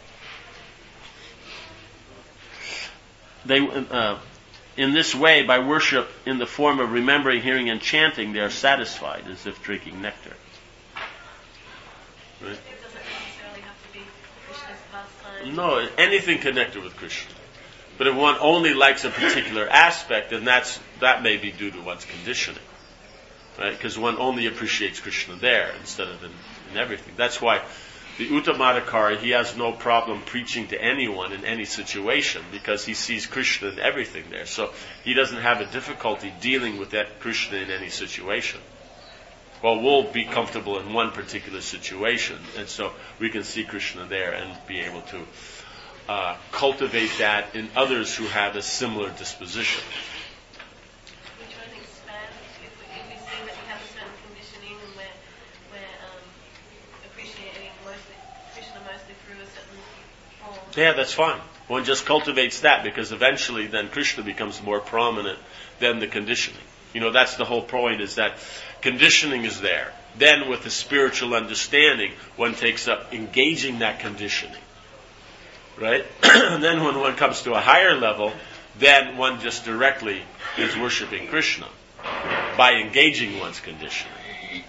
They, uh, in this way, by worship in the form of remembering, hearing, and chanting, they are satisfied as if drinking nectar. Right? It doesn't necessarily have to be Krishna's pastime. No, anything connected with Krishna. But if one only likes a particular aspect, then that's that may be due to one's conditioning. Right? Because one only appreciates Krishna there instead of in, in everything. That's why the Uttamadhikari, he has no problem preaching to anyone in any situation because he sees Krishna in everything there. So he doesn't have a difficulty dealing with that Krishna in any situation. Well, we'll be comfortable in one particular situation, and so we can see Krishna there and be able to uh, cultivate that in others who have a similar disposition. We try to expand if we, if we see that we have a certain conditioning and we're, we're um, appreciating mostly Krishna mostly through a certain form. Yeah, that's fine. One just cultivates that because eventually then Krishna becomes more prominent than the conditioning. You know, that's the whole point, is that conditioning is there. Then with the spiritual understanding, one takes up engaging that conditioning. Right? And then when one comes to a higher level, then one just directly is worshipping Krishna by engaging one's conditioning.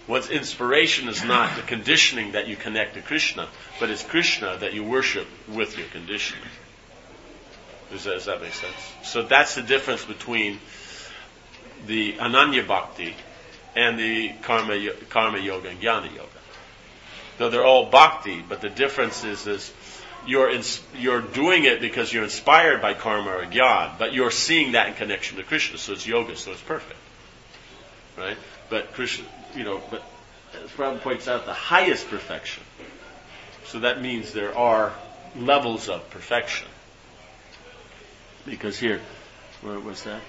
One's inspiration is not the conditioning that you connect to Krishna, but it's Krishna that you worship with your conditioning. Does that, does that make sense? So that's the difference between the Ananya Bhakti and the Karma, karma Yoga and Jnana Yoga. Though they're all Bhakti, but the difference is, is you're, in, you're doing it because you're inspired by Karma or Jnana, but you're seeing that in connection to Krishna, so it's Yoga, so it's perfect. Right? But Krishna, you know, but as Prabhupada points out, the highest perfection. So that means there are levels of perfection. Because here, where was that?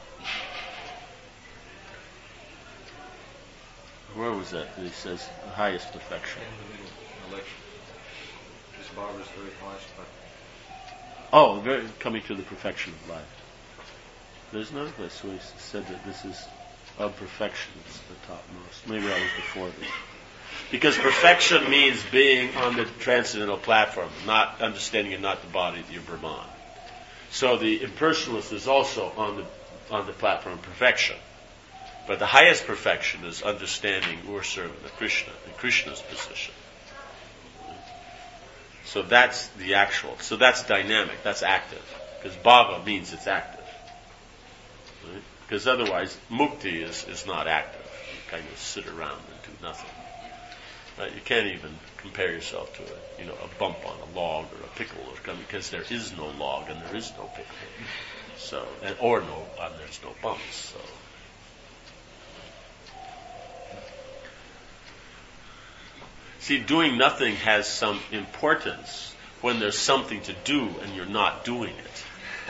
Where was that? He says the highest perfection. In the middle, election. This bar is very highest, but Oh, very, coming to the perfection of life. There's no place where he said that this is of perfection. It's the topmost. Maybe I was before this. Because perfection means being on the transcendental platform, not understanding you're not the body, you're Brahman. So the impersonalist is also on the on the platform of perfection. But the highest perfection is understanding we're servant of Krishna, in Krishna's position. So that's the actual. So that's dynamic, that's active. Because bhava means it's active. Right? Because otherwise, mukti is, is not active. You kind of sit around and do nothing. Right? You can't even compare yourself to a, you know, a bump on a log or a pickle, or something, because there is no log and there is no pickle. So, and, or no, and there's no bumps. So. See, doing nothing has some importance when there's something to do and you're not doing it.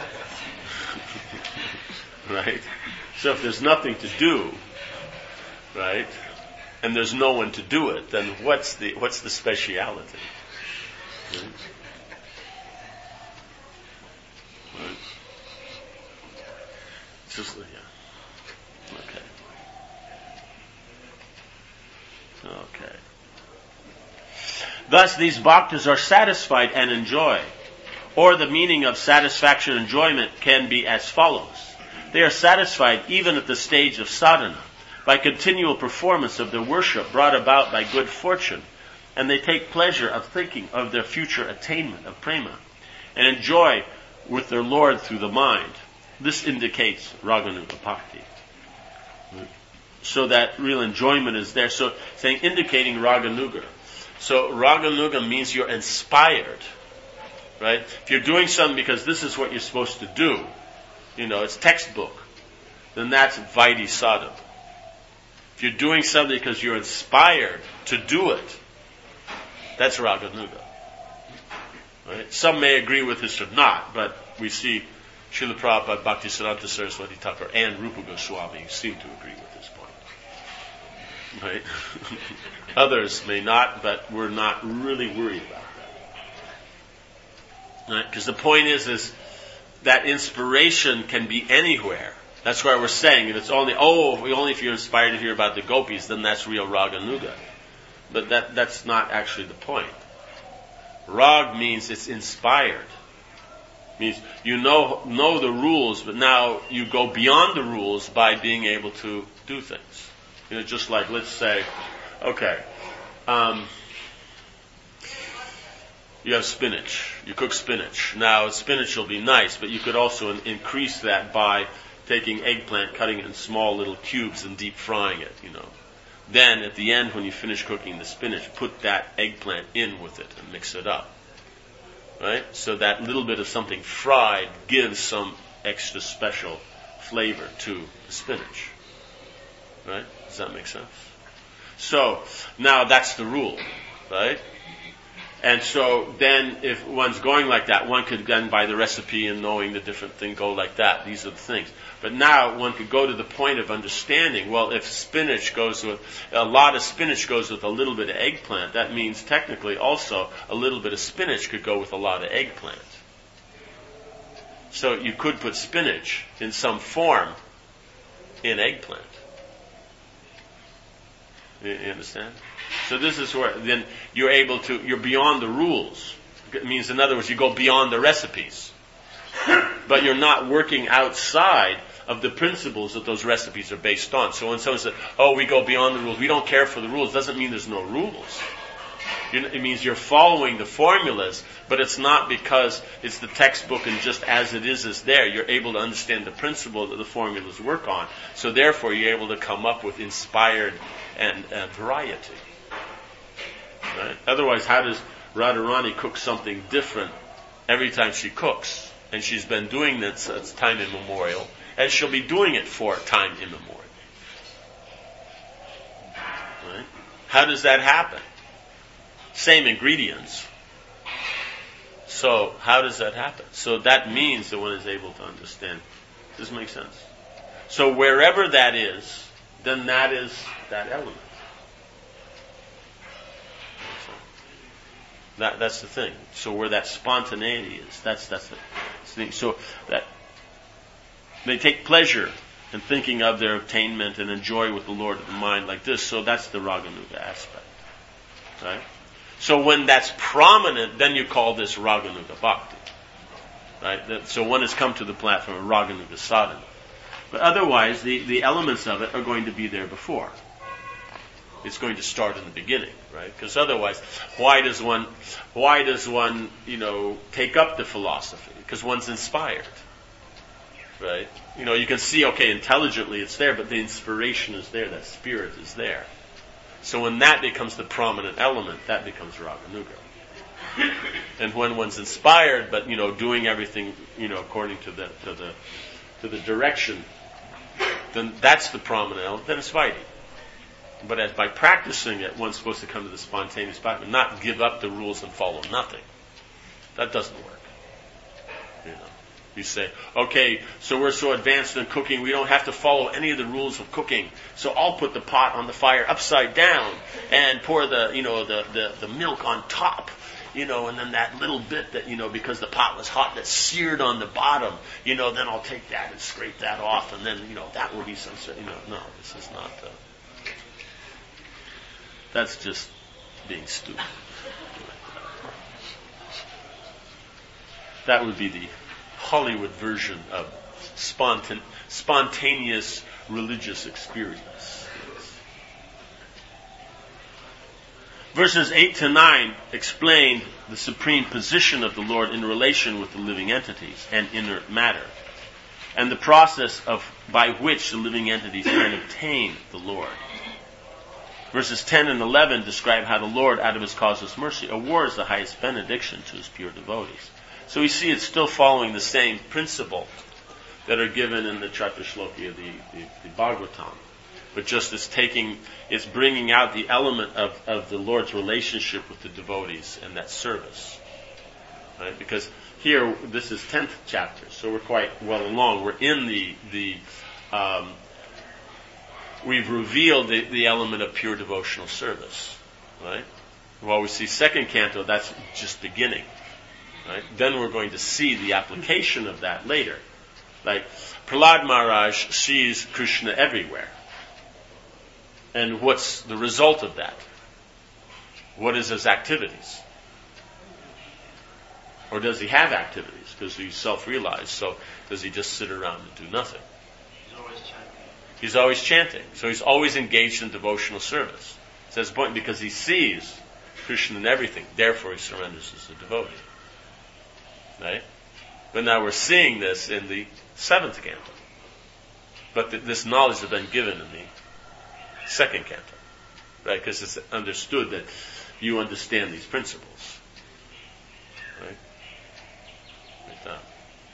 Right? So if there's nothing to do, right, and there's no one to do it, then what's the what's the speciality? Right? Right. Just, yeah. Okay. Okay. Thus, these bhaktas are satisfied and enjoy. Or the meaning of satisfaction and enjoyment can be as follows. They are satisfied even at the stage of sadhana, by continual performance of their worship brought about by good fortune, and they take pleasure of thinking of their future attainment of prema, and enjoy with their Lord through the mind. This indicates Raganuga Bhakti. So that real enjoyment is there. So saying indicating Raganuga. So Raganuga means you're inspired. Right? If you're doing something because this is what you're supposed to do, you know, it's textbook, then that's Vaidhi Sadhu. If you're doing something because you're inspired to do it, that's Raganuga. Right? Some may agree with this or not, but we see Srila Prabhupada, Bhaktisiddhanta Saraswati Thakur, and Rupa Goswami seem to agree with this point. Right? Others may not, but we're not really worried about that. Right? Because the point is, is that inspiration can be anywhere. That's why we're saying if it's only oh, if we only if you're inspired to hear about the gopis, then that's real Raganuga. But that that's not actually the point. Rag means it's inspired. Means you know know the rules, but now you go beyond the rules by being able to do things. You know, just like let's say, okay, um, you have spinach. You cook spinach. Now spinach will be nice, but you could also in- increase that by taking eggplant, cutting it in small little cubes, and deep frying it. You know. Then at the end, when you finish cooking the spinach, put that eggplant in with it and mix it up. Right? So that little bit of something fried gives some extra special flavor to the spinach. Right? Does that make sense? So, now that's the rule. Right? And so then if one's going like that, one could then by the recipe and knowing the different thing go like that. These are the things. But now one could go to the point of understanding, well, if spinach goes with, a lot of spinach goes with a little bit of eggplant, that means technically also a little bit of spinach could go with a lot of eggplant. So you could put spinach in some form in eggplant. You, you understand? So this is where then you're able to, you're beyond the rules. It means, in other words, you go beyond the recipes. But you're not working outside of the principles that those recipes are based on. So when someone says, oh, we go beyond the rules, we don't care for the rules, doesn't mean there's no rules. It means you're following the formulas, but it's not because it's the textbook and just as it is is there. You're able to understand the principle that the formulas work on. So therefore, you're able to come up with inspired and uh, variety. Right? Otherwise, how does Radharani cook something different every time she cooks? And she's been doing this since time immemorial, and she'll be doing it for time immemorial. Right? How does that happen? Same ingredients. So how does that happen? So that means that one is able to understand. Does this make sense? So wherever that is, then that is that element. That, that's the thing. So where that spontaneity is, that's that's the, that's the thing. So that they take pleasure in thinking of their attainment and enjoy with the Lord of the mind like this. So that's the Raganuga aspect, right? So when that's prominent, then you call this Raganuga Bhakti, right? That, so one has come to the platform of Raganuga sadhana. But otherwise, the, the elements of it are going to be there before. It's going to start in the beginning, right? Because otherwise, why does one, why does one, you know, take up the philosophy? Because one's inspired, right? You know, you can see, okay, intelligently it's there, but the inspiration is there, that spirit is there. So when that becomes the prominent element, that becomes Raganuga. And when one's inspired, but you know, doing everything, you know, according to the to the to the direction, then that's the prominent element. Then it's Vaidhi. But as by practicing it, one's supposed to come to the spontaneous bhakti, not give up the rules and follow nothing. That doesn't work. You know, you say, okay, so we're so advanced in cooking, we don't have to follow any of the rules of cooking. So I'll put the pot on the fire upside down and pour the, you know, the, the, the milk on top. You know, and then that little bit that, you know, because the pot was hot, that's seared on the bottom, you know, then I'll take that and scrape that off, and then, you know, that will be some, you know, no, this is not the... That's just being stupid. That would be the Hollywood version of spontan- spontaneous religious experience. Verses eight to nine explain the supreme position of the Lord in relation with the living entities and inert matter, and the process of by which the living entities can obtain the Lord. Verses ten and eleven describe how the Lord, out of His causeless mercy, awards the highest benediction to His pure devotees. So we see it's still following the same principle that are given in the Chaturshloki of the, the, the Bhagavatam. But just it's taking, it's bringing out the element of, of the Lord's relationship with the devotees and that service. Right? Because here, this is tenth chapter, so we're quite well along. We're in the, the um, we've revealed the, the element of pure devotional service. Right? While we see second canto, that's just beginning. Right? Then we're going to see the application of that later. Like, Prahlad Maharaj sees Krishna everywhere. And what's the result of that? What is his activities? Or does he have activities? Because he's self-realized, so does he just sit around and do nothing? He's always chanting. He's always chanting. So he's always engaged in devotional service. So that's the point, because he sees Krishna in everything. Therefore he surrenders as a devotee. Right? But now we're seeing this in the seventh canto. But th- this knowledge has been given in the second canto. Right? Because it's understood that you understand these principles. Right? Like that.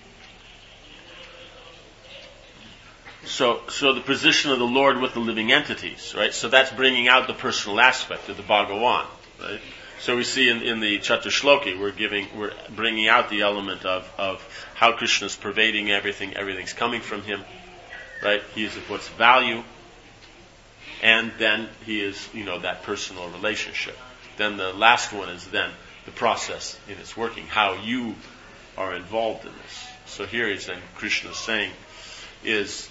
So, so the position of the Lord with the living entities, right? So that's bringing out the personal aspect of the Bhagavan, right? So we see in, in the Chaturshloki, we're giving, we're bringing out the element of, of how Krishna is pervading everything, everything's coming from Him, right? He is of what's value, and then He is, you know, that personal relationship. Then the last one is then the process in its working, how you are involved in this. So here is then Krishna saying, is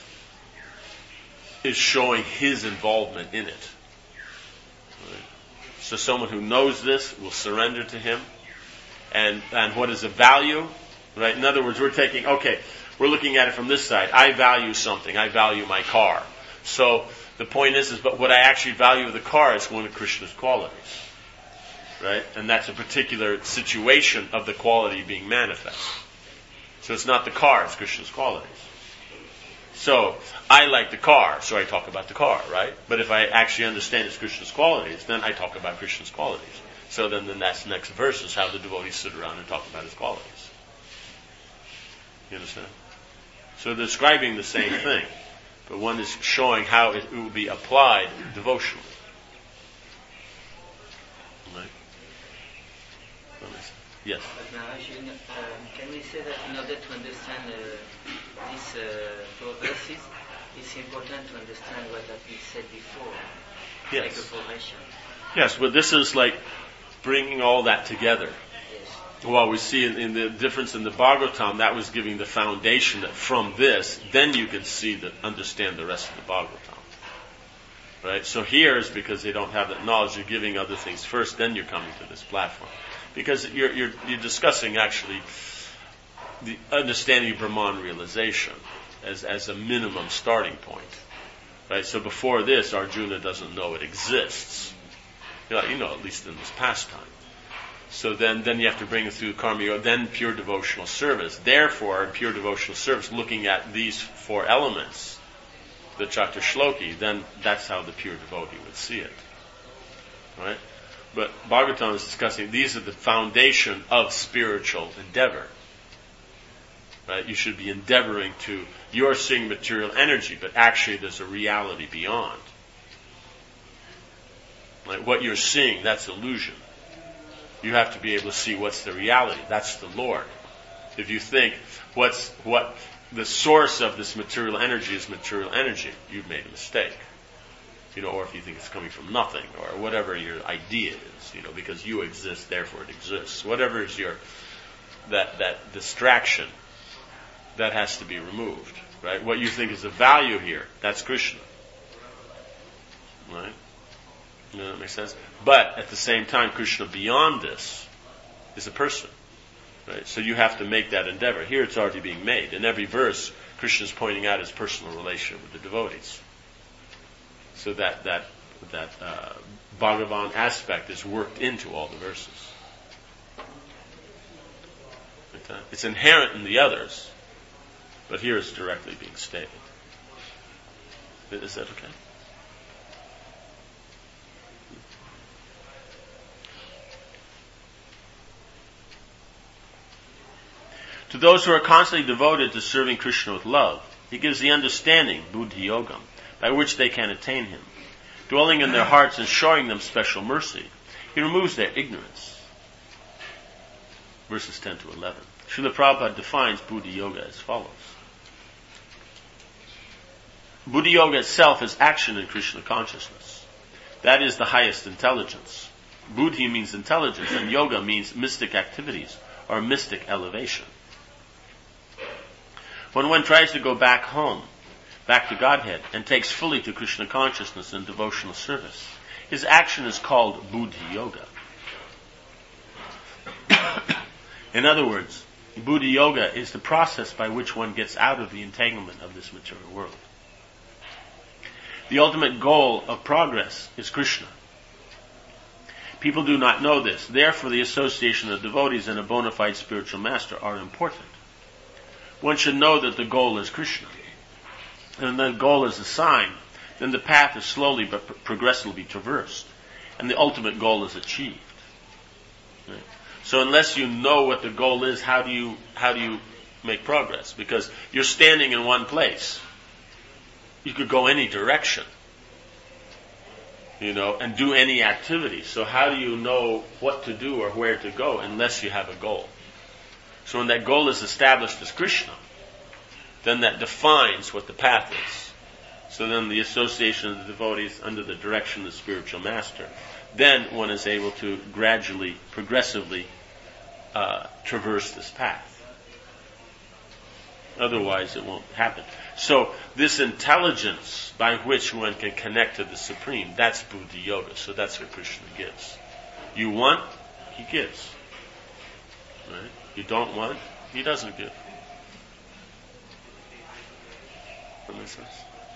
is showing His involvement in it. Right? So someone who knows this will surrender to Him. And and what is the value? Right? In other words, we're taking, okay, We're looking at it from this side. I value something. I value my car. So the point is, is but what I actually value of the car is one of Krishna's qualities. Right? And that's a particular situation of the quality being manifest. So it's not the car, it's Krishna's qualities. So I like the car, so I talk about the car, right? But if I actually understand it's Krishna's qualities, then I talk about Krishna's qualities. So then, then that's the next verse is how the devotees sit around and talk about his qualities. You understand? So they're describing the same thing, but one is showing how it, it will be applied devotionally. Right? Yes? But Maharaj, um, can we say that in order to understand uh, these uh, four verses, it's important to understand what has been said before, yes. like a progression? Yes, but this is like bringing all that together. Yes. Well, we see in, in the difference in the Bhagavatam, that was giving the foundation that from this, then you can see the, understand the rest of the Bhagavatam. Right? So here is because they don't have that knowledge, you're giving other things first, then you're coming to this platform. Because you're, you're, you're discussing actually the understanding of Brahman realization as, as a minimum starting point. Right? So before this, Arjuna doesn't know it exists. You know, you know, at least in this pastime. So then, then you have to bring it through karma yoga, then pure devotional service. Therefore, in pure devotional service, looking at these four elements, the Chatur Shloki, then that's how the pure devotee would see it. Right? But Bhagavatam is discussing these are the foundation of spiritual endeavor. Right? You should be endeavoring to, you're seeing material energy, but actually there's a reality beyond. Like what you're seeing, that's illusion. You have to be able to see what's the reality. That's the Lord. If you think what's what the source of this material energy is material energy, you've made a mistake. You know, or if you think it's coming from nothing, or whatever your idea is, you know, because you exist, therefore it exists. Whatever is your that that distraction, that has to be removed. Right? What you think is the value here, that's Krishna. Right? You know, that makes sense? But at the same time, Krishna beyond this is a person. Right? So you have to make that endeavor. Here it's already being made. In every verse, Krishna is pointing out his personal relationship with the devotees. So that that that uh, Bhagavan aspect is worked into all the verses. Okay? It's inherent in the others, but here it's directly being stated. Is that okay? To those who are constantly devoted to serving Krishna with love, he gives the understanding, buddhi yogam, by which they can attain him. Dwelling in their hearts and showing them special mercy, he removes their ignorance. Verses ten to eleven. Srila Prabhupada defines buddhi yoga as follows. Buddhi yoga itself is action in Krishna consciousness. That is the highest intelligence. Buddhi means intelligence, and yoga means mystic activities or mystic elevation. When one tries to go back home, back to Godhead, and takes fully to Krishna consciousness and devotional service, his action is called buddhi yoga. In other words, buddhi yoga is the process by which one gets out of the entanglement of this material world. The ultimate goal of progress is Krishna. People do not know this. Therefore, the association of devotees and a bona fide spiritual master are important. One should know that the goal is Krishna. And the goal is assigned, then the path is slowly but progressively traversed. And the ultimate goal is achieved. Right? So unless you know what the goal is, how do you how do you make progress? Because you're standing in one place. You could go any direction. You know, and do any activity. So how do you know what to do or where to go unless you have a goal? So when that goal is established as Krishna, then that defines what the path is. So then the association of the devotees under the direction of the spiritual master, then one is able to gradually, progressively uh, traverse this path. Otherwise it won't happen. So this intelligence by which one can connect to the Supreme, that's buddhi yoga. So that's what Krishna gives. You want, he gives. Right? You don't want, he doesn't give. that make sense?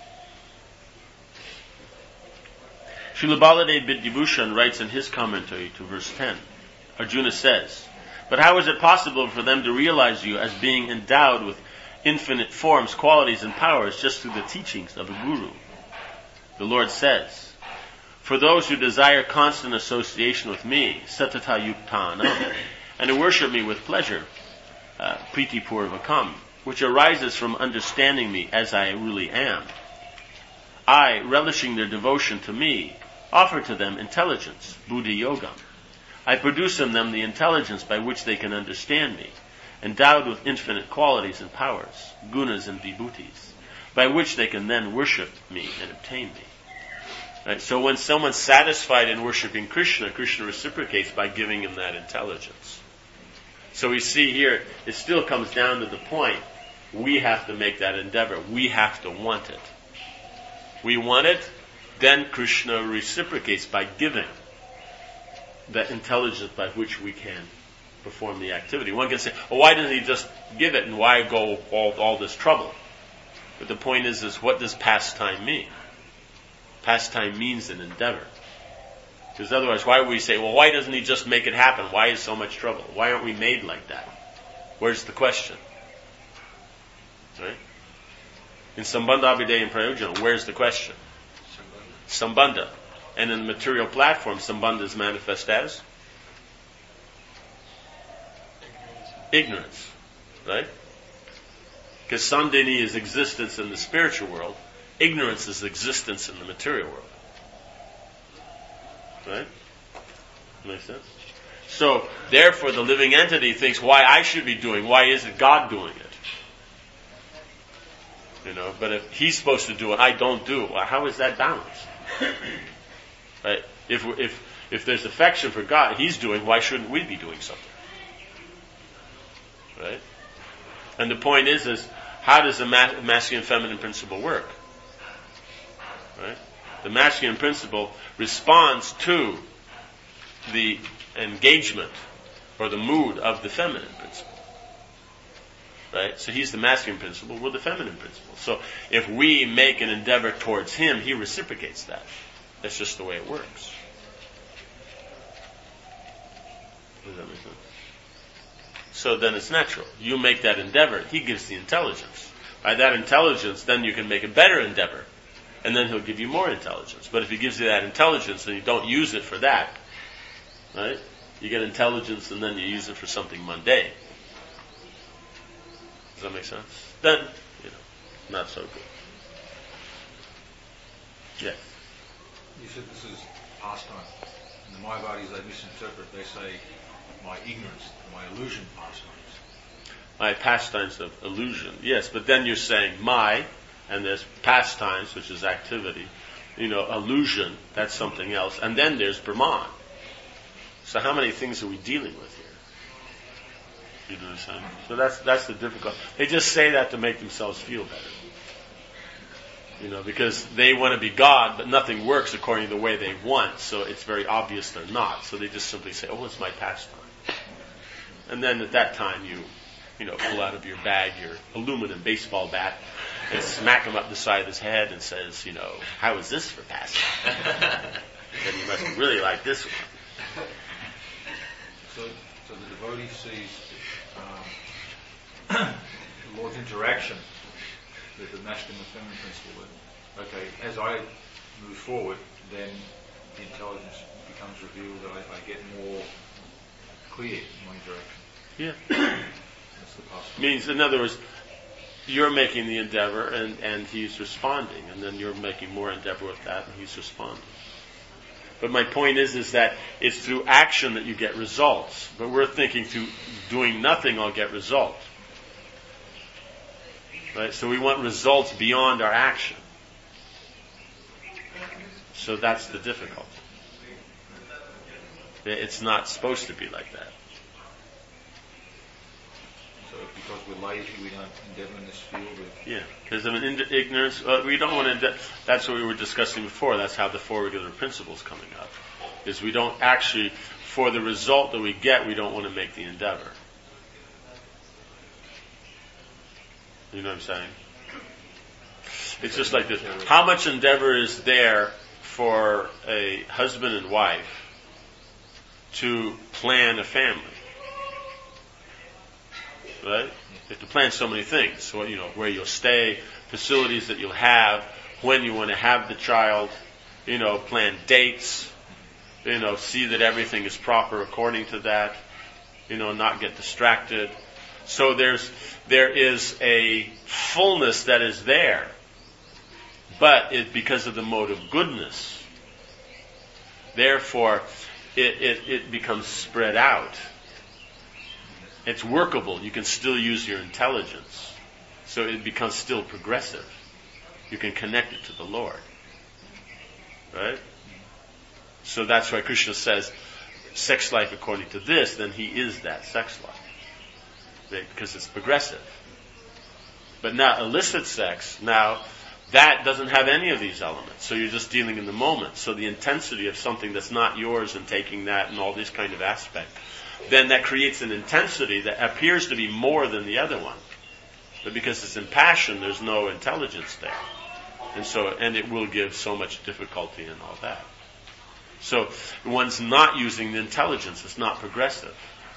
Srila Baladev Vidyabhushan writes in his commentary to verse ten, Arjuna says, but how is it possible for them to realize you as being endowed with infinite forms, qualities, and powers just through the teachings of a guru? The Lord says, for those who desire constant association with me, satata yuktanam, and who worship me with pleasure, uh, priti purvakam, which arises from understanding me as I really am, I, relishing their devotion to me, offer to them intelligence, buddhi yogam. I produce in them the intelligence by which they can understand me, endowed with infinite qualities and powers, gunas and vibhutis, by which they can then worship me and obtain me. Right? So when someone's satisfied in worshiping Krishna, Krishna reciprocates by giving him that intelligence. So we see here, it still comes down to the point, we have to make that endeavor. We have to want it. We want it, then Krishna reciprocates by giving that intelligence by which we can perform the activity. One can say, well, why doesn't he just give it and why go all, all this trouble? But the point is, is what does pastime mean? Pastime means an endeavor. Because otherwise, why would we say, well, why doesn't he just make it happen? Why is so much trouble? Why aren't we made like that? Where's the question? Right? In Sambandha Abhideya and Prayojana, where's the question? Sambandha. And in the material platform, Sambandha is manifest as ignorance. Right? Because Sandhini is existence in the spiritual world. Ignorance is existence in the material world. Right? Makes sense? So, therefore, the living entity thinks, why I should be doing, why isn't God doing it? You know, but if he's supposed to do it, I don't do it. Well, how is that balanced? Right? If if if there's affection for God, he's doing, why shouldn't we be doing something? Right? And the point is, is how does the ma- masculine feminine principle work? Right? The masculine principle responds to the engagement or the mood of the feminine principle. Right? So he's the masculine principle, we're the feminine principle. So if we make an endeavor towards him, he reciprocates that. That's just the way it works. Does that make sense? So then it's natural. You make that endeavor, he gives the intelligence. By that intelligence, then you can make a better endeavor. And then he'll give you more intelligence. But if he gives you that intelligence and you don't use it for that, right? You get intelligence and then you use it for something mundane. Does that make sense? Then, you know, not so good. Yes. You said this is pastime. In the Mayavadis, they misinterpret. They say my ignorance, my illusion pastimes. My pastimes of illusion. Yes, but then you're saying my, and there's pastimes, which is activity. You know, illusion, that's something else. And then there's Brahman. So how many things are we dealing with here? You know what I'm saying? So that's that's the difficult. They just say that to make themselves feel better. You know, because they want to be God, but nothing works according to the way they want, so it's very obvious they're not. So they just simply say, oh, it's my pastime. And then at that time you, you know, pull out of your bag your aluminum baseball bat and smack him up the side of his head and says, you know, how is this for pastime? Then you must really like this one. So, so the devotee sees um, the Lord's interaction with the masculine and feminine principle. That, okay, as I move forward, then the intelligence becomes revealed. I, I get more clear in my interaction. Yeah. That's the possibility. Means, in other words, you're making the endeavor and, and he's responding, and then you're making more endeavor with that and he's responding. But my point is, is that it's through action that you get results. But we're thinking through doing nothing, I'll get results. Right? So we want results beyond our action. So that's the difficulty. It's not supposed to be like that. So because we're lazy, we don't endeavor in this field of... Yeah, because of an in- ignorance, uh, we don't want to, ende- that's what we were discussing before, that's how the four regular principles coming up, is we don't actually, for the result that we get, we don't want to make the endeavor. You know what I'm saying? It's just like this. How much endeavor is there for a husband and wife to plan a family? Right? You have to plan so many things. So, you know, where you'll stay, facilities that you'll have, when you want to have the child, you know, plan dates, you know, see that everything is proper according to that, you know, not get distracted. So there's, there is a fullness that is there, but it, because of the mode of goodness, therefore, it, it, it becomes spread out. It's workable. You can still use your intelligence. So it becomes still progressive. You can connect it to the Lord. Right? So that's why Krishna says, sex life according to this, then he is that sex life. Right? Because it's progressive. But now illicit sex, now that doesn't have any of these elements. So you're just dealing in the moment. So the intensity of something that's not yours and taking that and all this kind of aspect, then that creates an intensity that appears to be more than the other one. But because it's in passion, there's no intelligence there. And so, and it will give so much difficulty and all that. So one's not using the intelligence. It's not progressive.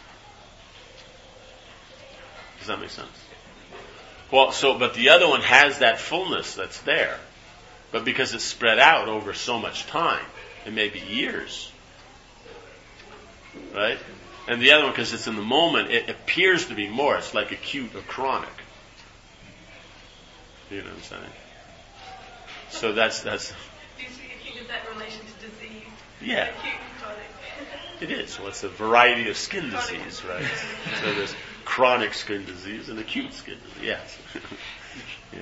Does that make sense? Well, so, but the other one has that fullness that's there. But because it's spread out over so much time, it may be years. Right? And the other one, because it's in the moment, it appears to be more. It's like acute or chronic. You know what I'm saying? So that's, that's... Do you think of that in relation to disease? Yeah. Acute and chronic. It is. Well, it's a variety of skin disease, right? So there's chronic skin disease and acute skin disease. Yes. Yeah.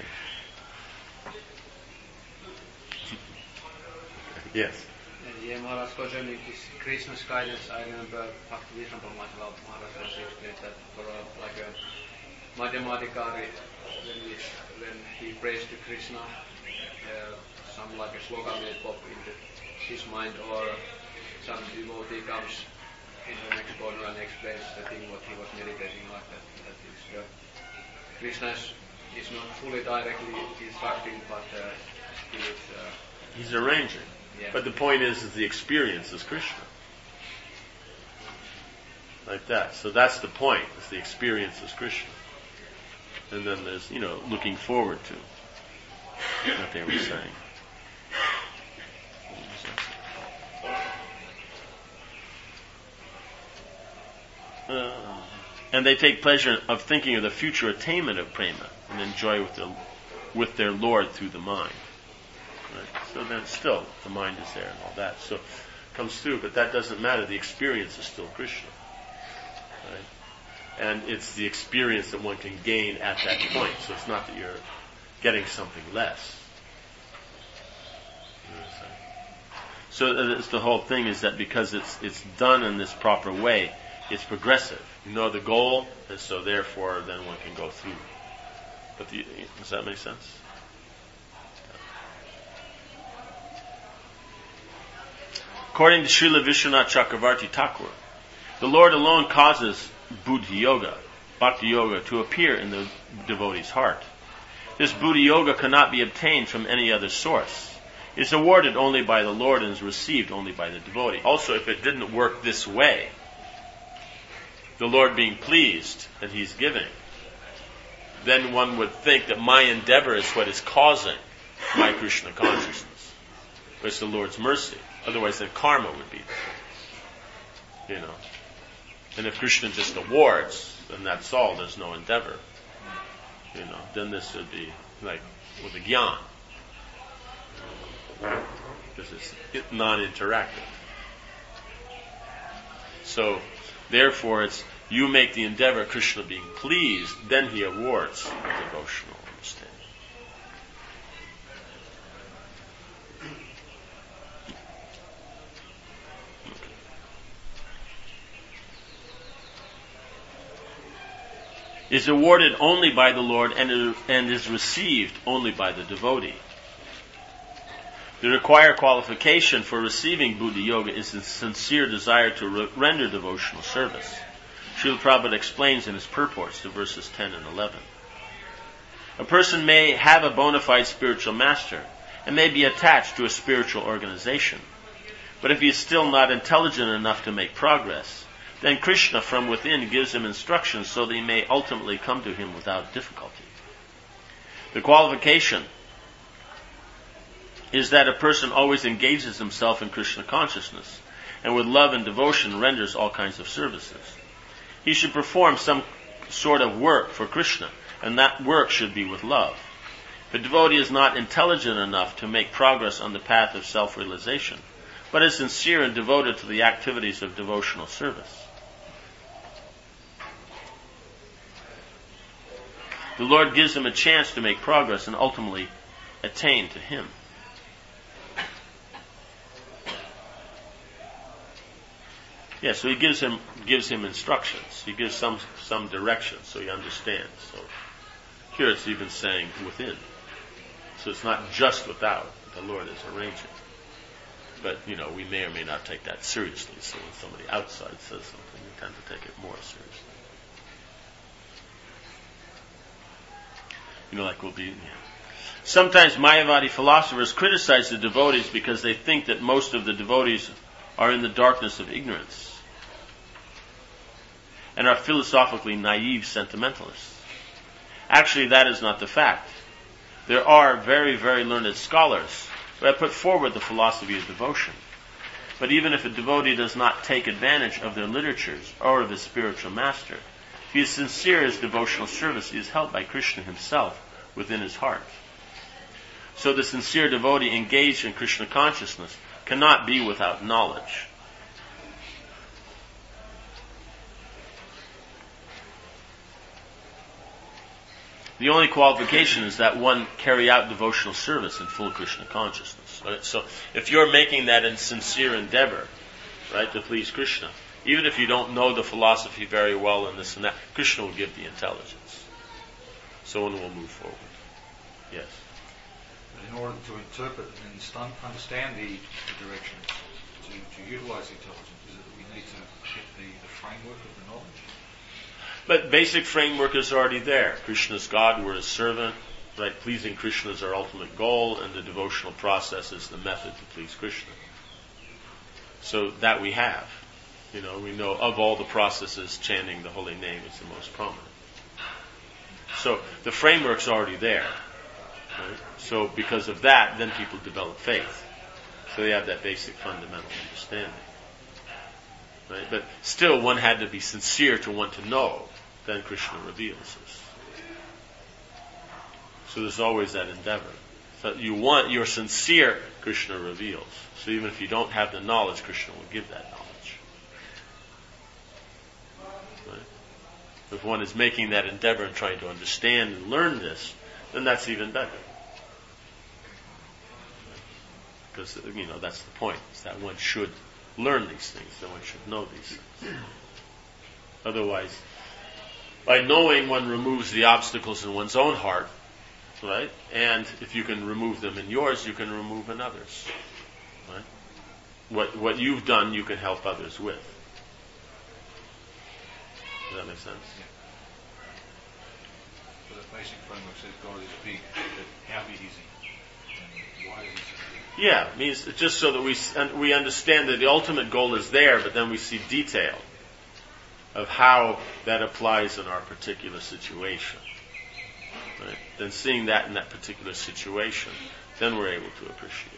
Yes. Yeah, Maharaj, concerning this Krishna's guidance, I remember Bhaktivedanta Maharaj was explained that for a, like a Madhyamadikari, when, we, when he prays to Krishna, uh, some like a slogan may pop into his mind, or some devotee comes in the next corner and explains the thing what he was meditating like that. That is, uh, Krishna is, is not fully directly instructing, but uh, he is... Uh, He's arranging. Yeah. But the point is, is the experience is Krishna. Like that. So that's the point, is the experience is Krishna. And then there's, you know, looking forward to what they were saying. Uh, and they take pleasure of thinking of the future attainment of prema and enjoy with their, with their Lord through the mind. Right? So then still, the mind is there and all that. So it comes through, but that doesn't matter. The experience is still Krishna. Right? And it's the experience that one can gain at that point. So it's not that you're getting something less. You know what I'm saying? So it's the whole thing is that because it's it's done in this proper way, it's progressive. You know the goal, and so therefore then one can go through. But the, does that make sense? According to Srila Vishwanath Chakravarti Thakur, the Lord alone causes Buddhi Yoga, Bhakti Yoga, to appear in the devotee's heart. This Buddhi Yoga cannot be obtained from any other source. It is awarded only by the Lord and is received only by the devotee. Also, if it didn't work this way, the Lord being pleased and He's giving, then one would think that my endeavor is what is causing my Krishna consciousness. But it's the Lord's mercy. Otherwise, then karma would be there. You know. And if Krishna just awards, then that's all. There's no endeavor. You know. Then this would be like with a gyan. Because it's non-interactive. So, therefore, it's you make the endeavor, Krishna being pleased, then He awards devotional understanding. Is awarded only by the Lord and is received only by the devotee. The required qualification for receiving Buddhi Yoga is a sincere desire to re- render devotional service. Srila Prabhupada explains in his purports to verses ten and eleven. A person may have a bona fide spiritual master and may be attached to a spiritual organization. But if he is still not intelligent enough to make progress, then Krishna from within gives him instructions so that he may ultimately come to him without difficulty. The qualification is that a person always engages himself in Krishna consciousness and with love and devotion renders all kinds of services. He should perform some sort of work for Krishna, and that work should be with love. If a devotee is not intelligent enough to make progress on the path of self-realization, but is sincere and devoted to the activities of devotional service, the Lord gives him a chance to make progress and ultimately attain to him. Yeah, so he gives him gives him instructions. He gives some some direction so he understands. So here it's even saying within. So it's not just without. The Lord is arranging. But, you know, we may or may not take that seriously. So when somebody outside says something, we tend to take it more seriously. You know, like we'll be... Yeah. Sometimes Mayavadi philosophers criticize the devotees because they think that most of the devotees are in the darkness of ignorance and are philosophically naive sentimentalists. Actually, that is not the fact. There are very, very learned scholars who have put forward the philosophy of devotion. But even if a devotee does not take advantage of their literatures or of his spiritual master, if he is sincere in his devotional service, he is held by Krishna himself within his heart. So the sincere devotee engaged in Krishna consciousness cannot be without knowledge. The only qualification is that one carry out devotional service in full Krishna consciousness. Right? So if you're making that in sincere endeavor, right, to please Krishna, even if you don't know the philosophy very well and this and that, Krishna will give the intelligence. So one will move forward. Yes. In order to interpret and understand the, the directions, to, to utilize the intelligence, is that we need to get the, the framework of the knowledge? But basic framework is already there. Krishna is God, we're His servant. Right? Pleasing Krishna is our ultimate goal, and the devotional process is the method to please Krishna. So that we have. You know, we know of all the processes, chanting the holy name is the most prominent. So the framework's already there. Right? So because of that, then people develop faith. So they have that basic fundamental understanding. Right? But still, one had to be sincere to want to know. Then Krishna reveals this. So there's always that endeavor. So you want, you're sincere, Krishna reveals. So even if you don't have the knowledge, Krishna will give that knowledge. Right? If one is making that endeavor and trying to understand and learn this, then that's even better. Because, you know, that's the point, is that one should learn these things, that one should know these things. Otherwise, by knowing, one removes the obstacles in one's own heart, right? And if you can remove them in yours, you can remove in others. Right? What what you've done, you can help others with. Does that make sense? Yeah. So the basic framework says God is big, but how big is He? And why is He so big? Yeah, it means just so that we we understand that the ultimate goal is there, but then we see detail of how that applies in our particular situation. Right? Then seeing that in that particular situation, then we're able to appreciate.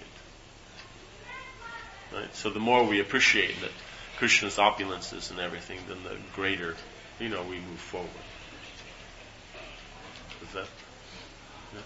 Right? So the more we appreciate that Krishna's opulences and everything, then the greater, you know, we move forward. Is that? Yeah?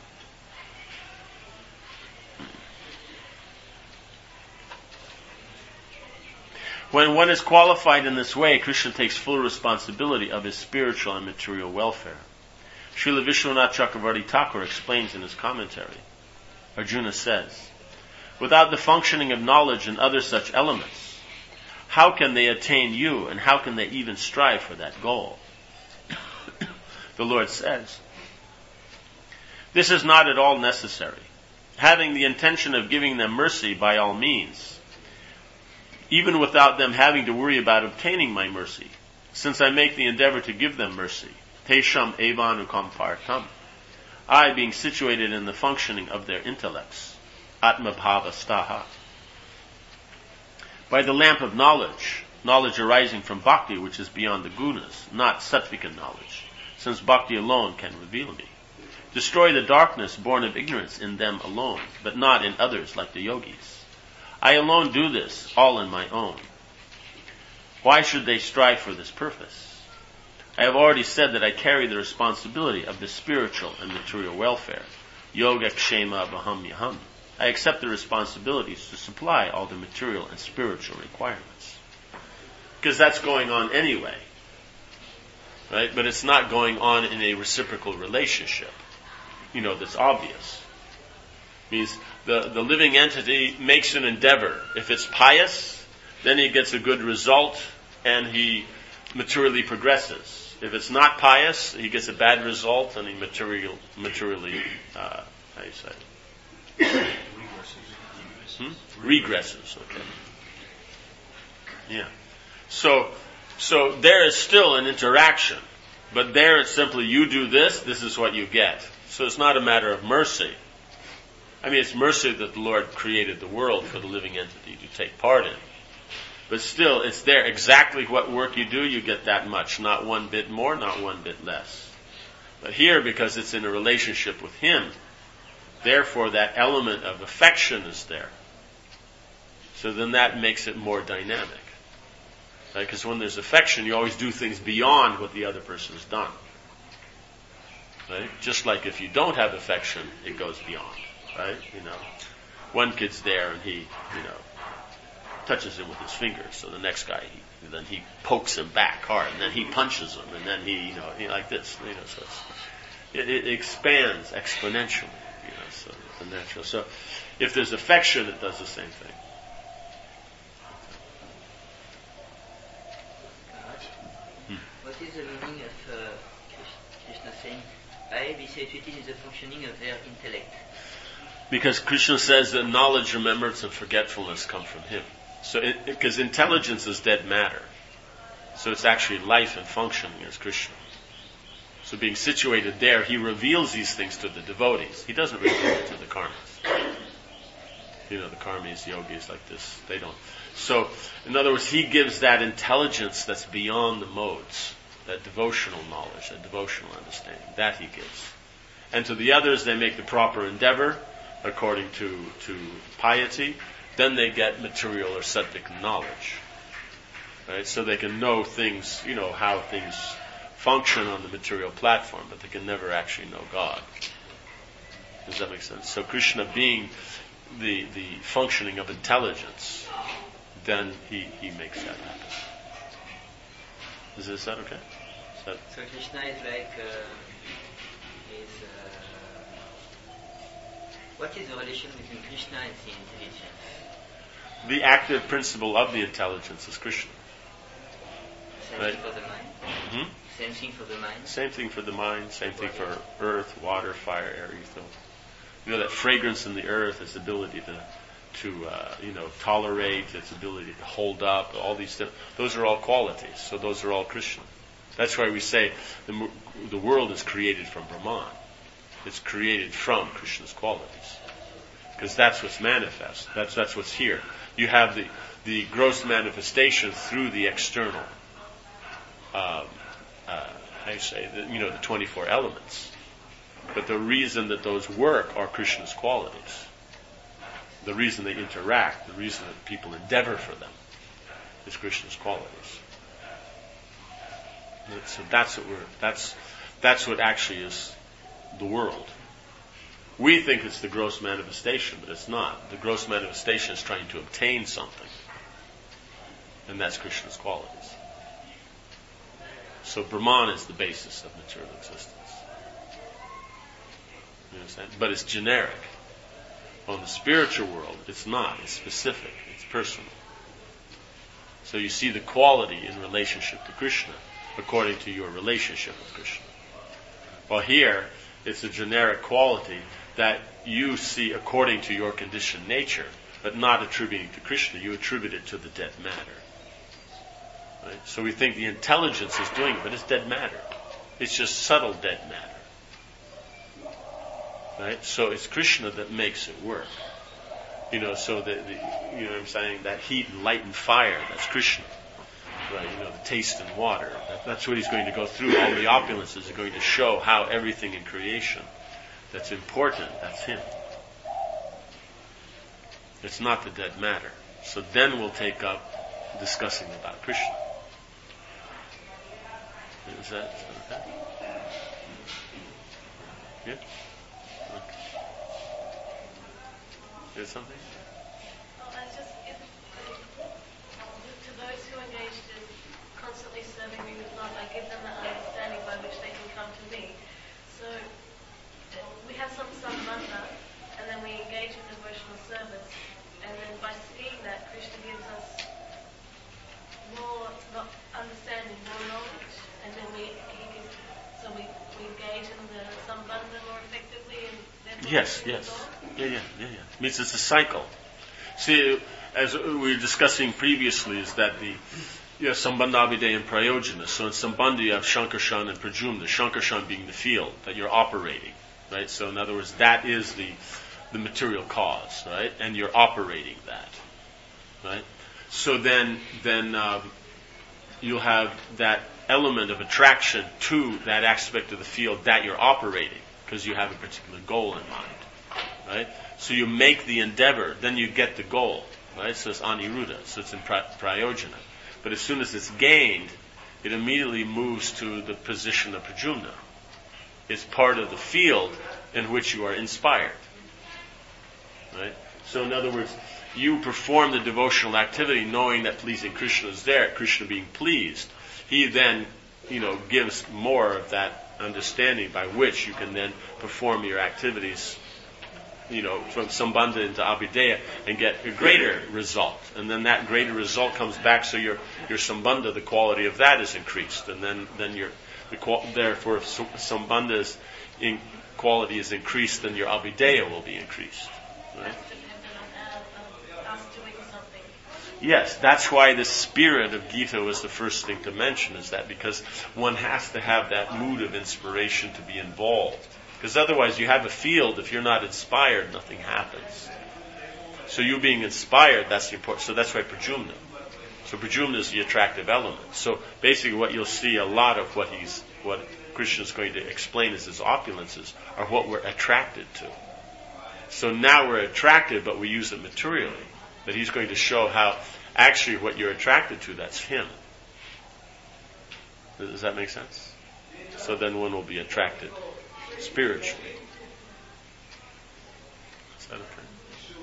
When one is qualified in this way, Krishna takes full responsibility of his spiritual and material welfare. Srila Vishwanath Chakravarti Thakur explains in his commentary. Arjuna says, without the functioning of knowledge and other such elements, how can they attain you, and how can they even strive for that goal? The Lord says, this is not at all necessary. Having the intention of giving them mercy by all means, even without them having to worry about obtaining my mercy, since I make the endeavor to give them mercy. Tesham evanukam partam. I being situated in the functioning of their intellects, Atma Bhava Staha. By the lamp of knowledge, knowledge arising from bhakti, which is beyond the gunas, not sattvika knowledge, since bhakti alone can reveal me. Destroy the darkness born of ignorance in them alone, but not in others like the yogis. I alone do this, all in my own. Why should they strive for this purpose? I have already said that I carry the responsibility of the spiritual and material welfare. Yoga kshema vaham yaham. I accept the responsibilities to supply all the material and spiritual requirements. Because that's going on anyway. Right? But it's not going on in a reciprocal relationship. You know, that's obvious. It means the, the living entity makes an endeavor. If it's pious, then he gets a good result and he materially progresses. If it's not pious, he gets a bad result and he material, materially, uh, how do you say? Hmm? Regresses, okay. Yeah. So, so there is still an interaction, but there it's simply you do this, this is what you get. So it's not a matter of mercy. I mean, it's mercy that the Lord created the world for the living entity to take part in. But still, it's there. Exactly what work you do, you get that much. Not one bit more, not one bit less. But here, because it's in a relationship with Him, therefore that element of affection is there. So then that makes it more dynamic. Right? Because when there's affection, you always do things beyond what the other person has done. Right? Just like if you don't have affection, it goes beyond. Right? You know, one kid's there and he, you know, touches him with his fingers. So the next guy, he, then he pokes him back hard, and then he punches him, and then he, you know, he like this. You know, so it's, it, it expands exponentially. You know, so the natural. So if there's affection, it does the same thing. What is the meaning of uh, Krishna saying, I be situated in the functioning of their intellect? Because Krishna says that knowledge, remembrance, and forgetfulness come from Him. So, because intelligence is dead matter. So it's actually life and functioning as Krishna. So being situated there, He reveals these things to the devotees. He doesn't reveal it to the karmis. You know, the karmis, yogis like this, they don't. So, in other words, He gives that intelligence that's beyond the modes, that devotional knowledge, that devotional understanding, that He gives. And to the others, they make the proper endeavor, according to, to piety, then they get material or sattvic knowledge. Right? So they can know things, you know, how things function on the material platform, but they can never actually know God. Does that make sense? So Krishna being the the functioning of intelligence, then he, he makes that happen. Is, this, is that okay? Is that so Krishna is like, uh, is, uh, what is the relation between Krishna and the intelligence? The active principle of the intelligence is Krishna. Same Right. thing for the mind? Hmm? Same thing for the mind? Same thing for the mind, same thing for earth, water, fire, air, ether. You know, that fragrance in the earth, its ability to, to uh, you know, tolerate, its ability to hold up, all these things, those are all qualities. So those are all Krishna. That's why we say the, the world is created from Brahman. It's created from Krishna's qualities. Because that's what's manifest. That's, that's what's here. You have the, the gross manifestation through the external, um, uh, how do you say, the, you know, the twenty-four elements. But the reason that those work are Krishna's qualities. The reason they interact, the reason that people endeavor for them is Krishna's qualities. So that's what we're, that's, that's what actually is the world. We think it's the gross manifestation, but it's not. The gross manifestation is trying to obtain something. And that's Krishna's qualities. So Brahman is the basis of material existence. You understand? But it's generic. On the spiritual world, it's not. It's specific. It's personal. So you see the quality in relationship to Krishna according to your relationship with Krishna. While here, it's a generic quality that you see according to your conditioned nature, but not attributing to Krishna. You attribute it to the dead matter. Right? So we think the intelligence is doing it, but it's dead matter. It's just subtle dead matter. right? So it's Krishna that makes it work. You know, so the, the you know what I'm saying, that heat and light and fire, that's Krishna. Right, you know, the taste and water. That, that's what he's going to go through. All the opulences are going to show how everything in creation that's important, that's him. It's not the dead matter. So then we'll take up discussing about Krishna. Is that, is that okay? Yeah? Okay. Is something? Well, I just, if, to those who engaged in constantly serving me with love, I give them the understanding by which they can come to me. So we have some sambandha, and then we engage in devotional service, and then by seeing that, Krishna gives us more not understanding, more knowledge, and then we he gives, so we, we engage in the sambandha more effectively, and then yes, yes, yeah, yeah, yeah, yeah. It means it's a cycle. See, as we were discussing previously, is that the you have Sambandha, Abhideya, and Prayojana. So in Sambandha you have Shankarshan and Prajumna. Shankarshan being the field that you're operating, right? So in other words, that is the the material cause, right? And you're operating that, right? So then, then uh, you'll have that element of attraction to that aspect of the field that you're operating, because you have a particular goal in mind, right? So you make the endeavor, then you get the goal, right? So it's aniruddha, so it's in pra- prayojana. But as soon as it's gained, it immediately moves to the position of prajumna. It's part of the field in which you are inspired, right? So in other words, you perform the devotional activity knowing that pleasing Krishna is there, Krishna being pleased. He then, you know, gives more of that understanding by which you can then perform your activities, you know, from Sambandha into Abhideya and get a greater result. And then that greater result comes back, so your your Sambandha, the quality of that is increased. And then, then your the qual- therefore if Sambandha's in quality is increased, then your Abhideya will be increased. Right? Yes, that's why the spirit of Gita was the first thing to mention, is that because one has to have that mood of inspiration to be involved. Because otherwise you have a field, if you're not inspired, nothing happens. So you being inspired, that's the important. So that's why Prajumna. So Prajumna is the attractive element. So basically what you'll see, a lot of what he's, what Krishna is going to explain as his opulences are what we're attracted to. So now we're attracted, but we use it materially. But he's going to show how actually what you're attracted to, that's him. Does that make sense? So then one will be attracted spiritually. Is that okay?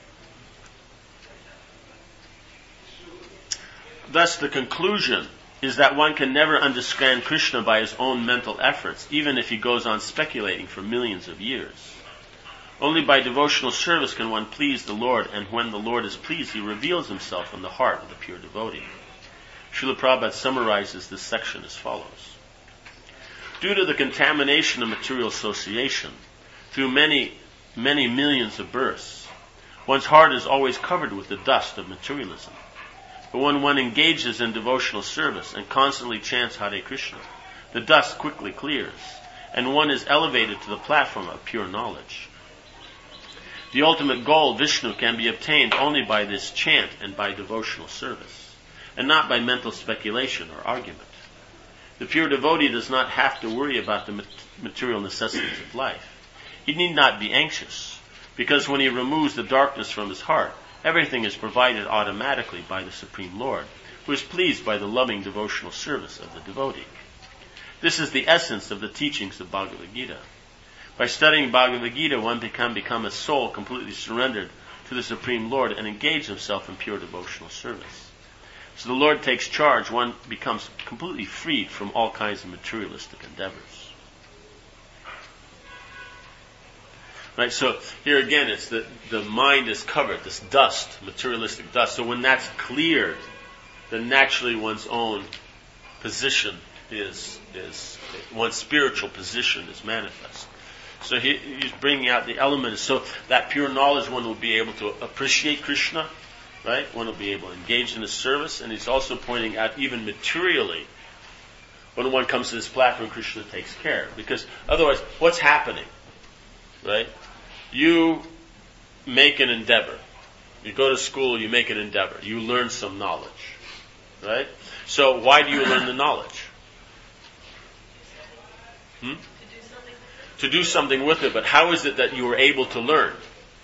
Thus the conclusion is that one can never understand Krishna by his own mental efforts, even if he goes on speculating for millions of years. Only by devotional service can one please the Lord, and when the Lord is pleased, he reveals himself in the heart of the pure devotee. Srila Prabhupada summarizes this section as follows. Due to the contamination of material association, through many, many millions of births, one's heart is always covered with the dust of materialism. But when one engages in devotional service and constantly chants Hare Krishna, the dust quickly clears, and one is elevated to the platform of pure knowledge. The ultimate goal, Vishnu, can be obtained only by this chant and by devotional service, and not by mental speculation or argument. The pure devotee does not have to worry about the material necessities of life. He need not be anxious, because when he removes the darkness from his heart, everything is provided automatically by the Supreme Lord, who is pleased by the loving devotional service of the devotee. This is the essence of the teachings of Bhagavad Gita. By studying Bhagavad Gita, one can become a soul completely surrendered to the Supreme Lord and engage himself in pure devotional service. So the Lord takes charge, one becomes completely freed from all kinds of materialistic endeavors. Right, so here again, it's that the mind is covered, this dust, materialistic dust. So when that's cleared, then naturally one's own position is, is one's spiritual position is manifest. So he, he's bringing out the elements. So that pure knowledge, one will be able to appreciate Krishna, right? One will be able to engage in his service, and he's also pointing out even materially, when one comes to this platform, Krishna takes care. Because otherwise, what's happening? right? You make an endeavor. You go to school, you make an endeavor. You learn some knowledge, right? So why do you learn the knowledge? Hmm? To do something with it, but how is it that you were able to learn?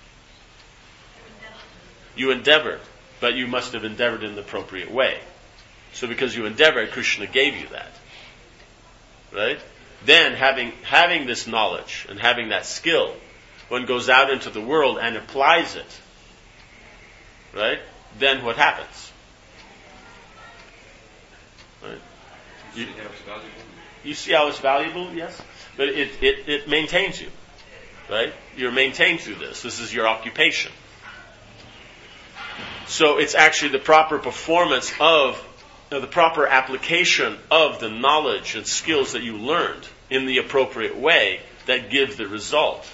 You endeavored, but you must have endeavored in the appropriate way. So because you endeavored, Krishna gave you that. Right? Then having having this knowledge and having that skill, one goes out into the world and applies it. Right? Then what happens? Right? You, you see how it's valuable, yes? But it, it, it maintains you. Right? You're maintained through this. This is your occupation. So it's actually the proper performance of, you know, the proper application of the knowledge and skills that you learned in the appropriate way that give the result.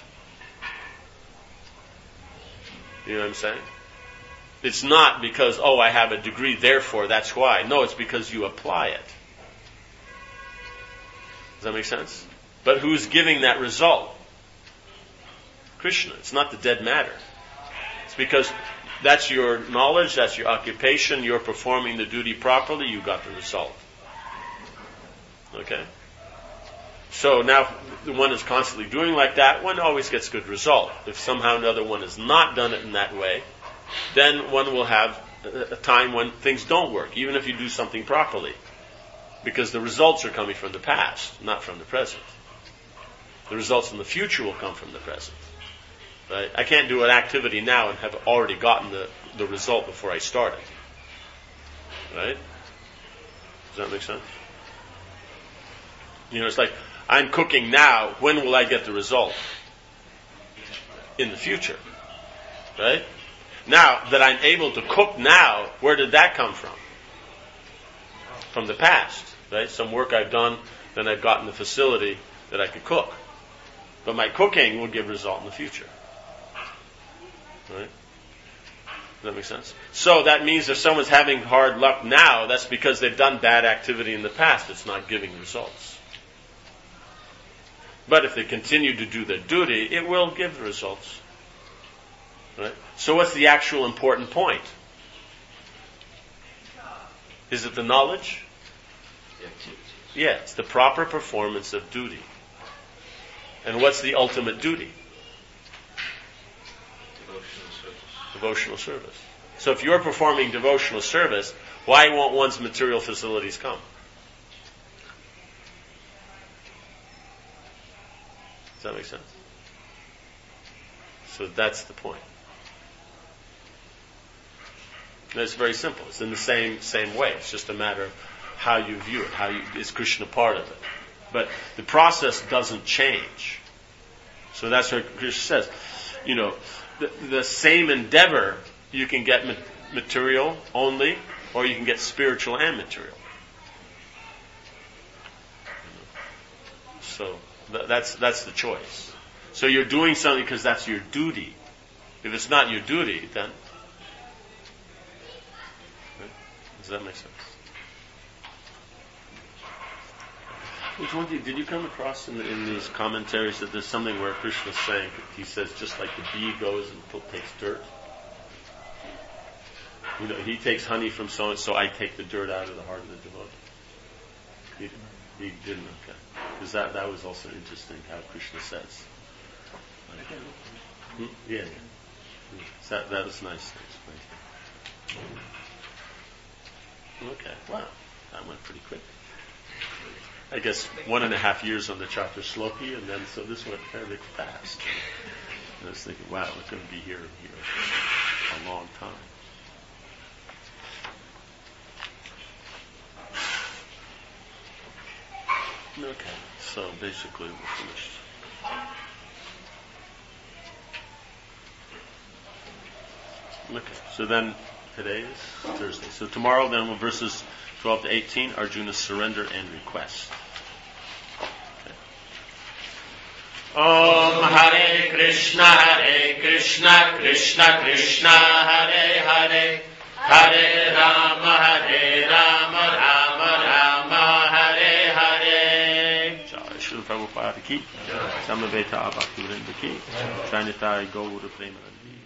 You know what I'm saying? It's not because, oh, I have a degree, therefore that's why. No, it's because you apply it. Does that make sense? But who's giving that result? Krishna. It's not the dead matter. It's because that's your knowledge, that's your occupation, you're performing the duty properly, you got the result. Okay? So now the one is constantly doing like that, one always gets good result. If somehow another one has not done it in that way, then one will have a time when things don't work, even if you do something properly. Because the results are coming from the past, not from the present. The results in the future will come from the present. Right? I can't do an activity now and have already gotten the, the result before I start it. Right? Does that make sense? You know, it's like, I'm cooking now, when will I get the result? In the future. Right? Now, that I'm able to cook now, where did that come from? From the past. Right? Some work I've done, then I've gotten the facility that I could cook. But my cooking will give result in the future. Right? Does that make sense? So that means if someone's having hard luck now, that's because they've done bad activity in the past. It's not giving results. But if they continue to do their duty, it will give the results. Right? So what's the actual important point? Is it the knowledge? Yeah, it's the proper performance of duty. And what's the ultimate duty? Devotional service. Devotional service. So if you're performing devotional service, why won't one's material facilities come? Does that make sense? So that's the point. And it's very simple. It's in the same same way. It's just a matter of how you view it. How you, is Krishna part of it? But the process doesn't change. So that's what Krishna says. You know, the, the same endeavor, you can get ma- material only, or you can get spiritual and material. So th- that's that's the choice. So you're doing something because that's your duty. If it's not your duty, then... Right? Does that make sense? Which one did, did you come across in, the, in these commentaries that there's something where Krishna's saying, he says, just like the bee goes and pull, takes dirt? You know, he takes honey from so and so, I take the dirt out of the heart of the devotee. He, he didn't, okay. Because that, that was also interesting how Krishna says. Hmm? Yeah, yeah. So that, that was nice. That was nice. Okay, wow. That went pretty quick. I guess one and a half years on the chapter Shloki, and then so this went fairly fast. And I was thinking, wow, we're going to be here, here a long time. Okay, so basically we're finished. Okay, so then today is Thursday. So tomorrow then we'll verses twelve to eighteen, Arjuna's surrender and request. Okay. Om Hare Krishna, Hare Krishna, Krishna Krishna, Hare Hare, Hare Rama, Hare Rama, Rama Rama, Hare Hare. Jai Srila Prabhupada. Prabhupada ki, Samaveta Bhakti Vrinda ki, Shinitai Gaura Premanandi.